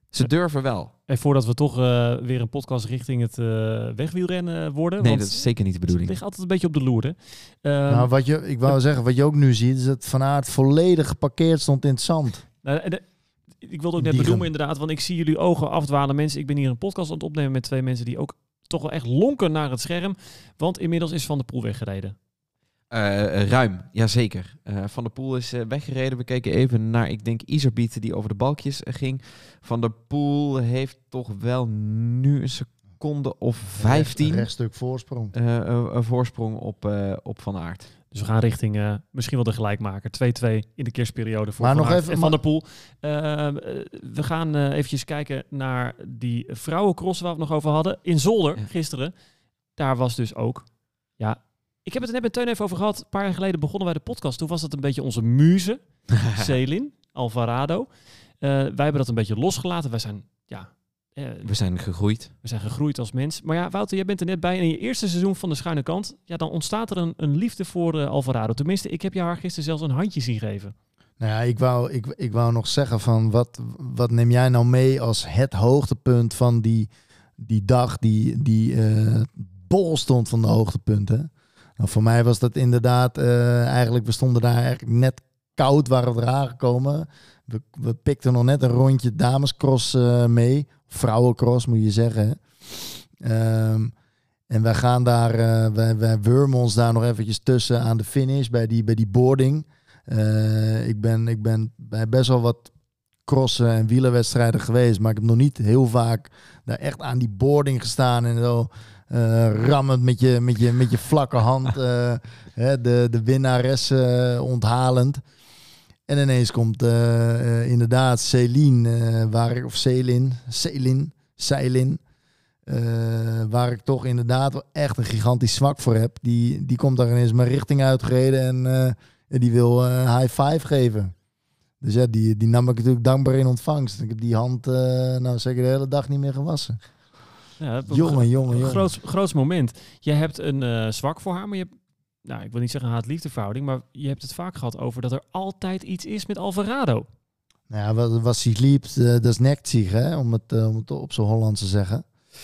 Ze durven wel. En voordat we toch weer een podcast richting het wegwielrennen worden. Nee, want dat is zeker niet de bedoeling. Het ligt altijd een beetje op de loer. Hè? Nou, ik wou zeggen, wat je ook nu ziet, is dat Van Aert volledig geparkeerd stond in het zand. Ik wilde ook net benoemen inderdaad, want ik zie jullie ogen afdwalen. Mensen, ik ben hier een podcast aan het opnemen met 2 mensen die ook toch wel echt lonken naar het scherm. Want inmiddels is Van der Poel weggereden. Ruim, jazeker. Van der Poel is weggereden. We keken even naar, ik denk, Iserbiet die over de balkjes ging. Van der Poel heeft toch wel nu een seconde of 15. Een rechtstuk voorsprong. Een voorsprong op Van Aert. Dus we gaan richting misschien wel de gelijkmaker. 2-2 in de kerstperiode voor maar Van nog Aert even, en Van der Poel. We gaan eventjes kijken naar die vrouwencross waar we het nog over hadden. In Zolder, gisteren. Daar was dus ook... Ja, ik heb het er net met Teun even over gehad. Een paar jaar geleden begonnen wij de podcast. Toen was dat een beetje onze muze. Ceylin, Alvarado. Wij hebben dat een beetje losgelaten. Wij zijn... We zijn gegroeid. We zijn gegroeid als mens. Maar ja, Wouter, jij bent er net bij. In je eerste seizoen van de Schuine Kant, ja, dan ontstaat er een liefde voor Alvarado. Tenminste, ik heb jou haar gisteren zelfs een handje zien geven. Nou ja, ik wou nog zeggen van wat neem jij nou mee als het hoogtepunt van die dag die bol stond van de hoogtepunten? Nou, voor mij was dat inderdaad eigenlijk, we stonden daar eigenlijk net koud, waren we eraan gekomen. We pikten nog net een rondje damescross mee. Vrouwencross moet je zeggen. En wij gaan daar, wij wurmen ons daar nog eventjes tussen aan de finish bij die boarding. Ik ben bij best wel wat crossen en wielerwedstrijden geweest, maar ik heb nog niet heel vaak daar echt aan die boarding gestaan en zo rammend met je vlakke hand de winnares onthalend. En ineens komt inderdaad Ceylin, waar ik toch inderdaad wel echt een gigantisch zwak voor heb. Die komt daar ineens mijn richting uitgereden en die wil high five geven. Dus ja, die nam ik natuurlijk dankbaar in ontvangst. Ik heb die hand zeker de hele dag niet meer gewassen. Ja, jongen. Groots moment. Je hebt een zwak voor haar, maar je hebt, nou, ik wil niet zeggen een haat-liefde verhouding, maar je hebt het vaak gehad over dat er altijd iets is met Alvarado. Nou ja, wat zich liept, dat is nekt zich, hè, om het op zo'n Hollands te zeggen.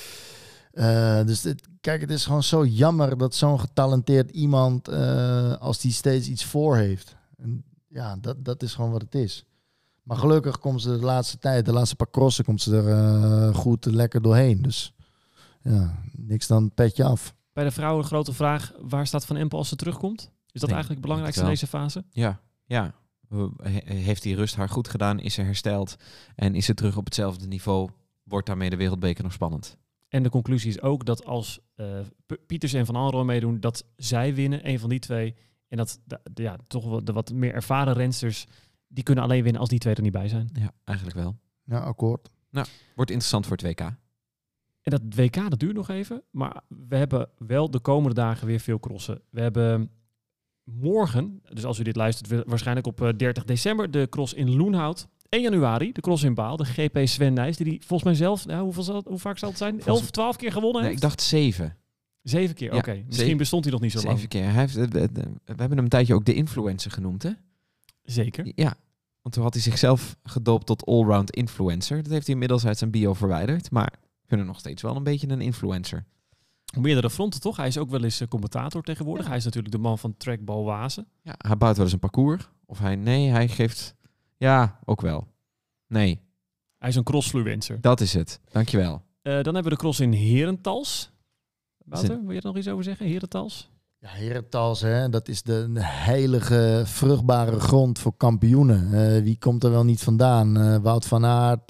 Dus kijk, het is gewoon zo jammer dat zo'n getalenteerd iemand, als die steeds iets voor heeft. En ja, dat is gewoon wat het is. Maar gelukkig komt ze de laatste paar crossen, komt ze er goed lekker doorheen. Dus ja, niks dan petje af. Bij de vrouwen een grote vraag, waar staat Van Empel als ze terugkomt? Is dat eigenlijk het belangrijkste in deze fase? Ja. Heeft die rust haar goed gedaan? Is ze hersteld? En is ze terug op hetzelfde niveau? Wordt daarmee de wereldbeker nog spannend? En de conclusie is ook dat als Pieters en Van Anrooy meedoen, dat zij winnen, een van die twee. En dat toch wel de wat meer ervaren rensters, die kunnen alleen winnen als die twee er niet bij zijn. Ja, eigenlijk wel. Ja, akkoord. Nou, wordt interessant voor het WK. En dat WK, dat duurt nog even. Maar we hebben wel de komende dagen weer veel crossen. We hebben morgen, dus als u dit luistert, waarschijnlijk op 30 december, de cross in Loenhout. 1 januari, de cross in Baal, de GP Sven Nys, die volgens mij zelf, hoe vaak zal het zijn? 11, 12 keer gewonnen heeft? Ik dacht 7. 7 keer, ja, oké. Misschien bestond hij nog niet zo 7 lang. keer. We hebben hem een tijdje ook de influencer genoemd, hè? Zeker. Ja, want toen had hij zichzelf gedoopt tot allround influencer. Dat heeft hij inmiddels uit zijn bio verwijderd. Maar ik vind hem nog steeds wel een beetje een influencer. Op meerdere fronten, toch? Hij is ook wel eens commentator tegenwoordig. Ja. Hij is natuurlijk de man van Trackball Wazen. Ja, hij bouwt wel eens een parcours. Hij geeft... Ja, ook wel. Nee. Hij is een crossfluencer. Dat is het. Dankjewel. Dan hebben we de cross in Herentals. Wouter, wil je er nog iets over zeggen? Herentals? Ja, Herentals, hè, dat is de heilige, vruchtbare grond voor kampioenen. Wie komt er wel niet vandaan? Wout van Aert,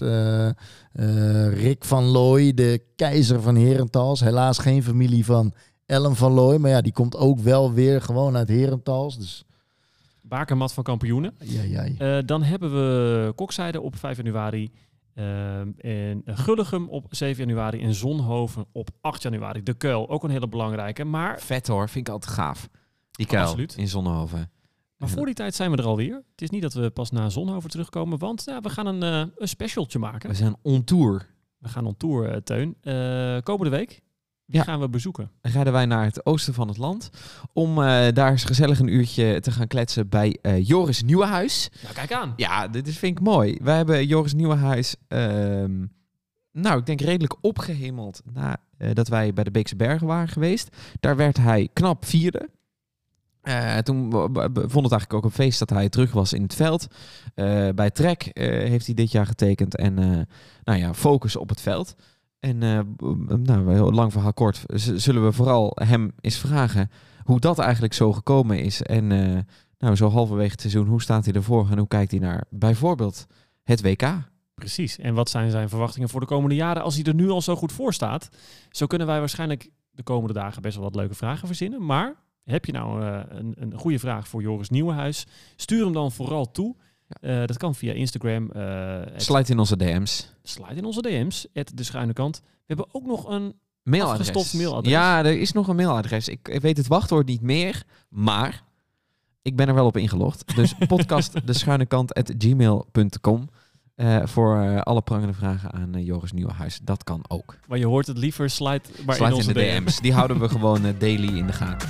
Rick van Looy, de keizer van Herentals. Helaas geen familie van Ellen van Looy, maar ja, die komt ook wel weer gewoon uit Herentals. Dus... Bakermat van kampioenen. Ja. Dan hebben we Kokzijde op 5 januari. En Gullegem op 7 januari. En Zonhoven op 8 januari. De Kuil, ook een hele belangrijke. Maar... Vet hoor, vind ik altijd gaaf. Die Kuil in Zonhoven. Maar voor die tijd zijn we er alweer. Het is niet dat we pas na Zonhoven terugkomen. Want we gaan een specialtje maken. We zijn on tour. We gaan on tour, Teun. Komende week Die gaan we bezoeken. Rijden wij naar het oosten van het land om daar eens gezellig een uurtje te gaan kletsen bij Joris Nieuwenhuis. Nou, kijk aan. Ja, vind ik mooi. Wij hebben Joris Nieuwenhuis, ik denk redelijk opgehemeld nadat wij bij de Beekse Bergen waren geweest. Daar werd hij knap 4e. Toen vond het eigenlijk ook een feest dat hij terug was in het veld. Bij Trek heeft hij dit jaar getekend en focus op het veld. En heel lang verhaal kort, zullen we vooral hem eens vragen hoe dat eigenlijk zo gekomen is. En zo halverwege het seizoen, hoe staat hij ervoor en hoe kijkt hij naar bijvoorbeeld het WK? Precies. En wat zijn zijn verwachtingen voor de komende jaren als hij er nu al zo goed voor staat? Zo kunnen wij waarschijnlijk de komende dagen best wel wat leuke vragen verzinnen. Maar heb je nou een goede vraag voor Joris Nieuwenhuis? Stuur hem dan vooral toe. Dat kan via Instagram. Slide in onze DM's. Slide in onze DM's. @deschuinekant. We hebben ook nog een mailadres. afgestoft mailadres. Ja, er is nog een mailadres. Ik weet het wachtwoord niet meer, maar ik ben er wel op ingelogd. Dus podcast@deschuinekant@gmail.com voor alle prangende vragen aan Joris Nieuwenhuis. Dat kan ook. Maar je hoort het liever, slide in onze DM's. Die houden we gewoon daily in de gaten.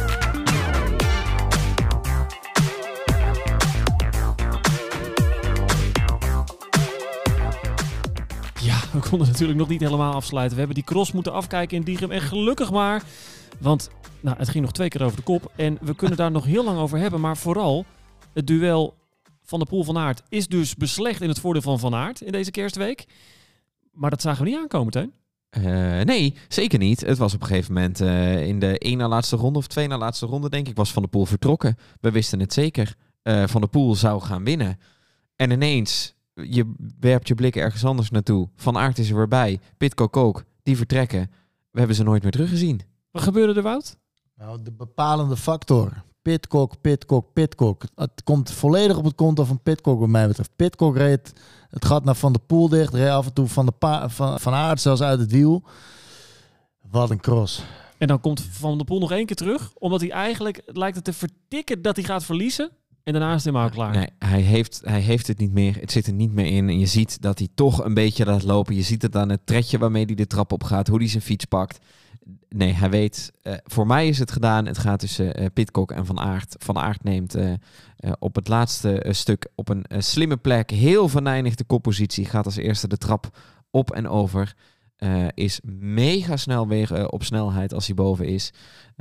Ja, we konden natuurlijk nog niet helemaal afsluiten. We hebben die cross moeten afkijken in Diegem. En gelukkig maar, want het ging nog 2 keer over de kop. En we kunnen daar nog heel lang over hebben. Maar vooral, het duel Van der Poel Van Aert is dus beslecht in het voordeel van Van Aert in deze kerstweek. Maar dat zagen we niet aankomen, Teun. Nee, zeker niet. Het was op een gegeven moment in de 1 na laatste ronde of 2 na laatste ronde, denk ik, was Van der Poel vertrokken. We wisten het zeker. Van der Poel zou gaan winnen. En ineens, je werpt je blikken ergens anders naartoe. Van Aert is er weer bij. Pidcock ook. Die vertrekken. We hebben ze nooit meer teruggezien. Wat gebeurde er, Wout? Nou, de bepalende factor. Pidcock. Het komt volledig op het konto van Pidcock, wat mij betreft. Pidcock reed het gat naar Van der Poel dicht. Reed af en toe van Aert zelfs uit het wiel. Wat een cross. En dan komt Van der Poel nog 1 keer terug. Omdat hij eigenlijk lijkt het te vertikken dat hij gaat verliezen. En daarna is het helemaal klaar. Nee, hij heeft het niet meer. Het zit er niet meer in. En je ziet dat hij toch een beetje laat lopen. Je ziet het aan het tredje waarmee hij de trap op gaat. Hoe hij zijn fiets pakt. Nee, hij weet, voor mij is het gedaan. Het gaat tussen Pidcock en Van Aert. Van Aert neemt op het laatste stuk op een slimme plek, heel venijnig de koppositie. Gaat als eerste de trap op en over. Is mega snel weer op snelheid als hij boven is.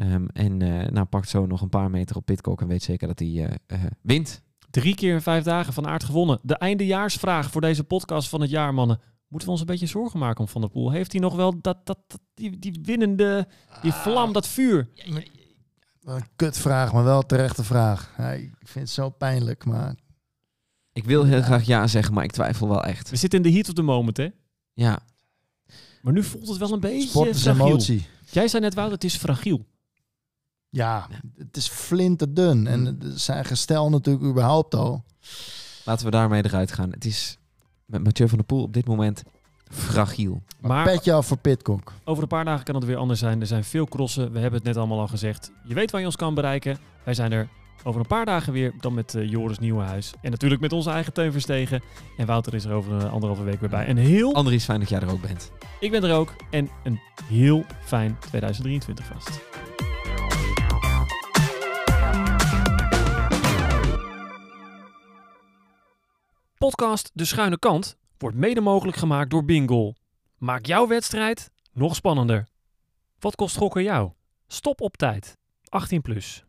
Pakt zo nog een paar meter op Pidcock en weet zeker dat hij wint. 3 keer in 5 dagen Van Aert gewonnen. De eindejaarsvraag voor deze podcast van het jaar, mannen. Moeten we ons een beetje zorgen maken om Van der Poel? Heeft hij nog wel die winnende, die vlam, dat vuur? Een kutvraag, maar wel een terechte vraag. Ja, ik vind het zo pijnlijk, maar... Ik wil heel graag ja zeggen, maar ik twijfel wel echt. We zitten in de heat of the moment, hè? Ja. Maar nu voelt het wel een beetje sport is fragiel. Emotie. Jij zei net, Wout, het is fragiel. Ja, het is flinterdun. En zijn gestel natuurlijk überhaupt al. Laten we daarmee eruit gaan. Het is met Mathieu van der Poel op dit moment fragiel. Maar petje af voor Pidcock. Over een paar dagen kan het weer anders zijn. Er zijn veel crossen. We hebben het net allemaal al gezegd. Je weet waar je ons kan bereiken. Wij zijn er over een paar dagen weer. Dan met Joris Nieuwenhuis. En natuurlijk met onze eigen Teun Verstegen. En Wouter is er over een 1,5 week weer bij. Andries, fijn dat jij er ook bent. Ik ben er ook. En een heel fijn 2023 vast. Podcast De Schuine Kant wordt mede mogelijk gemaakt door Bingoal. Maak jouw wedstrijd nog spannender. Wat kost gokken jou? Stop op tijd. 18+.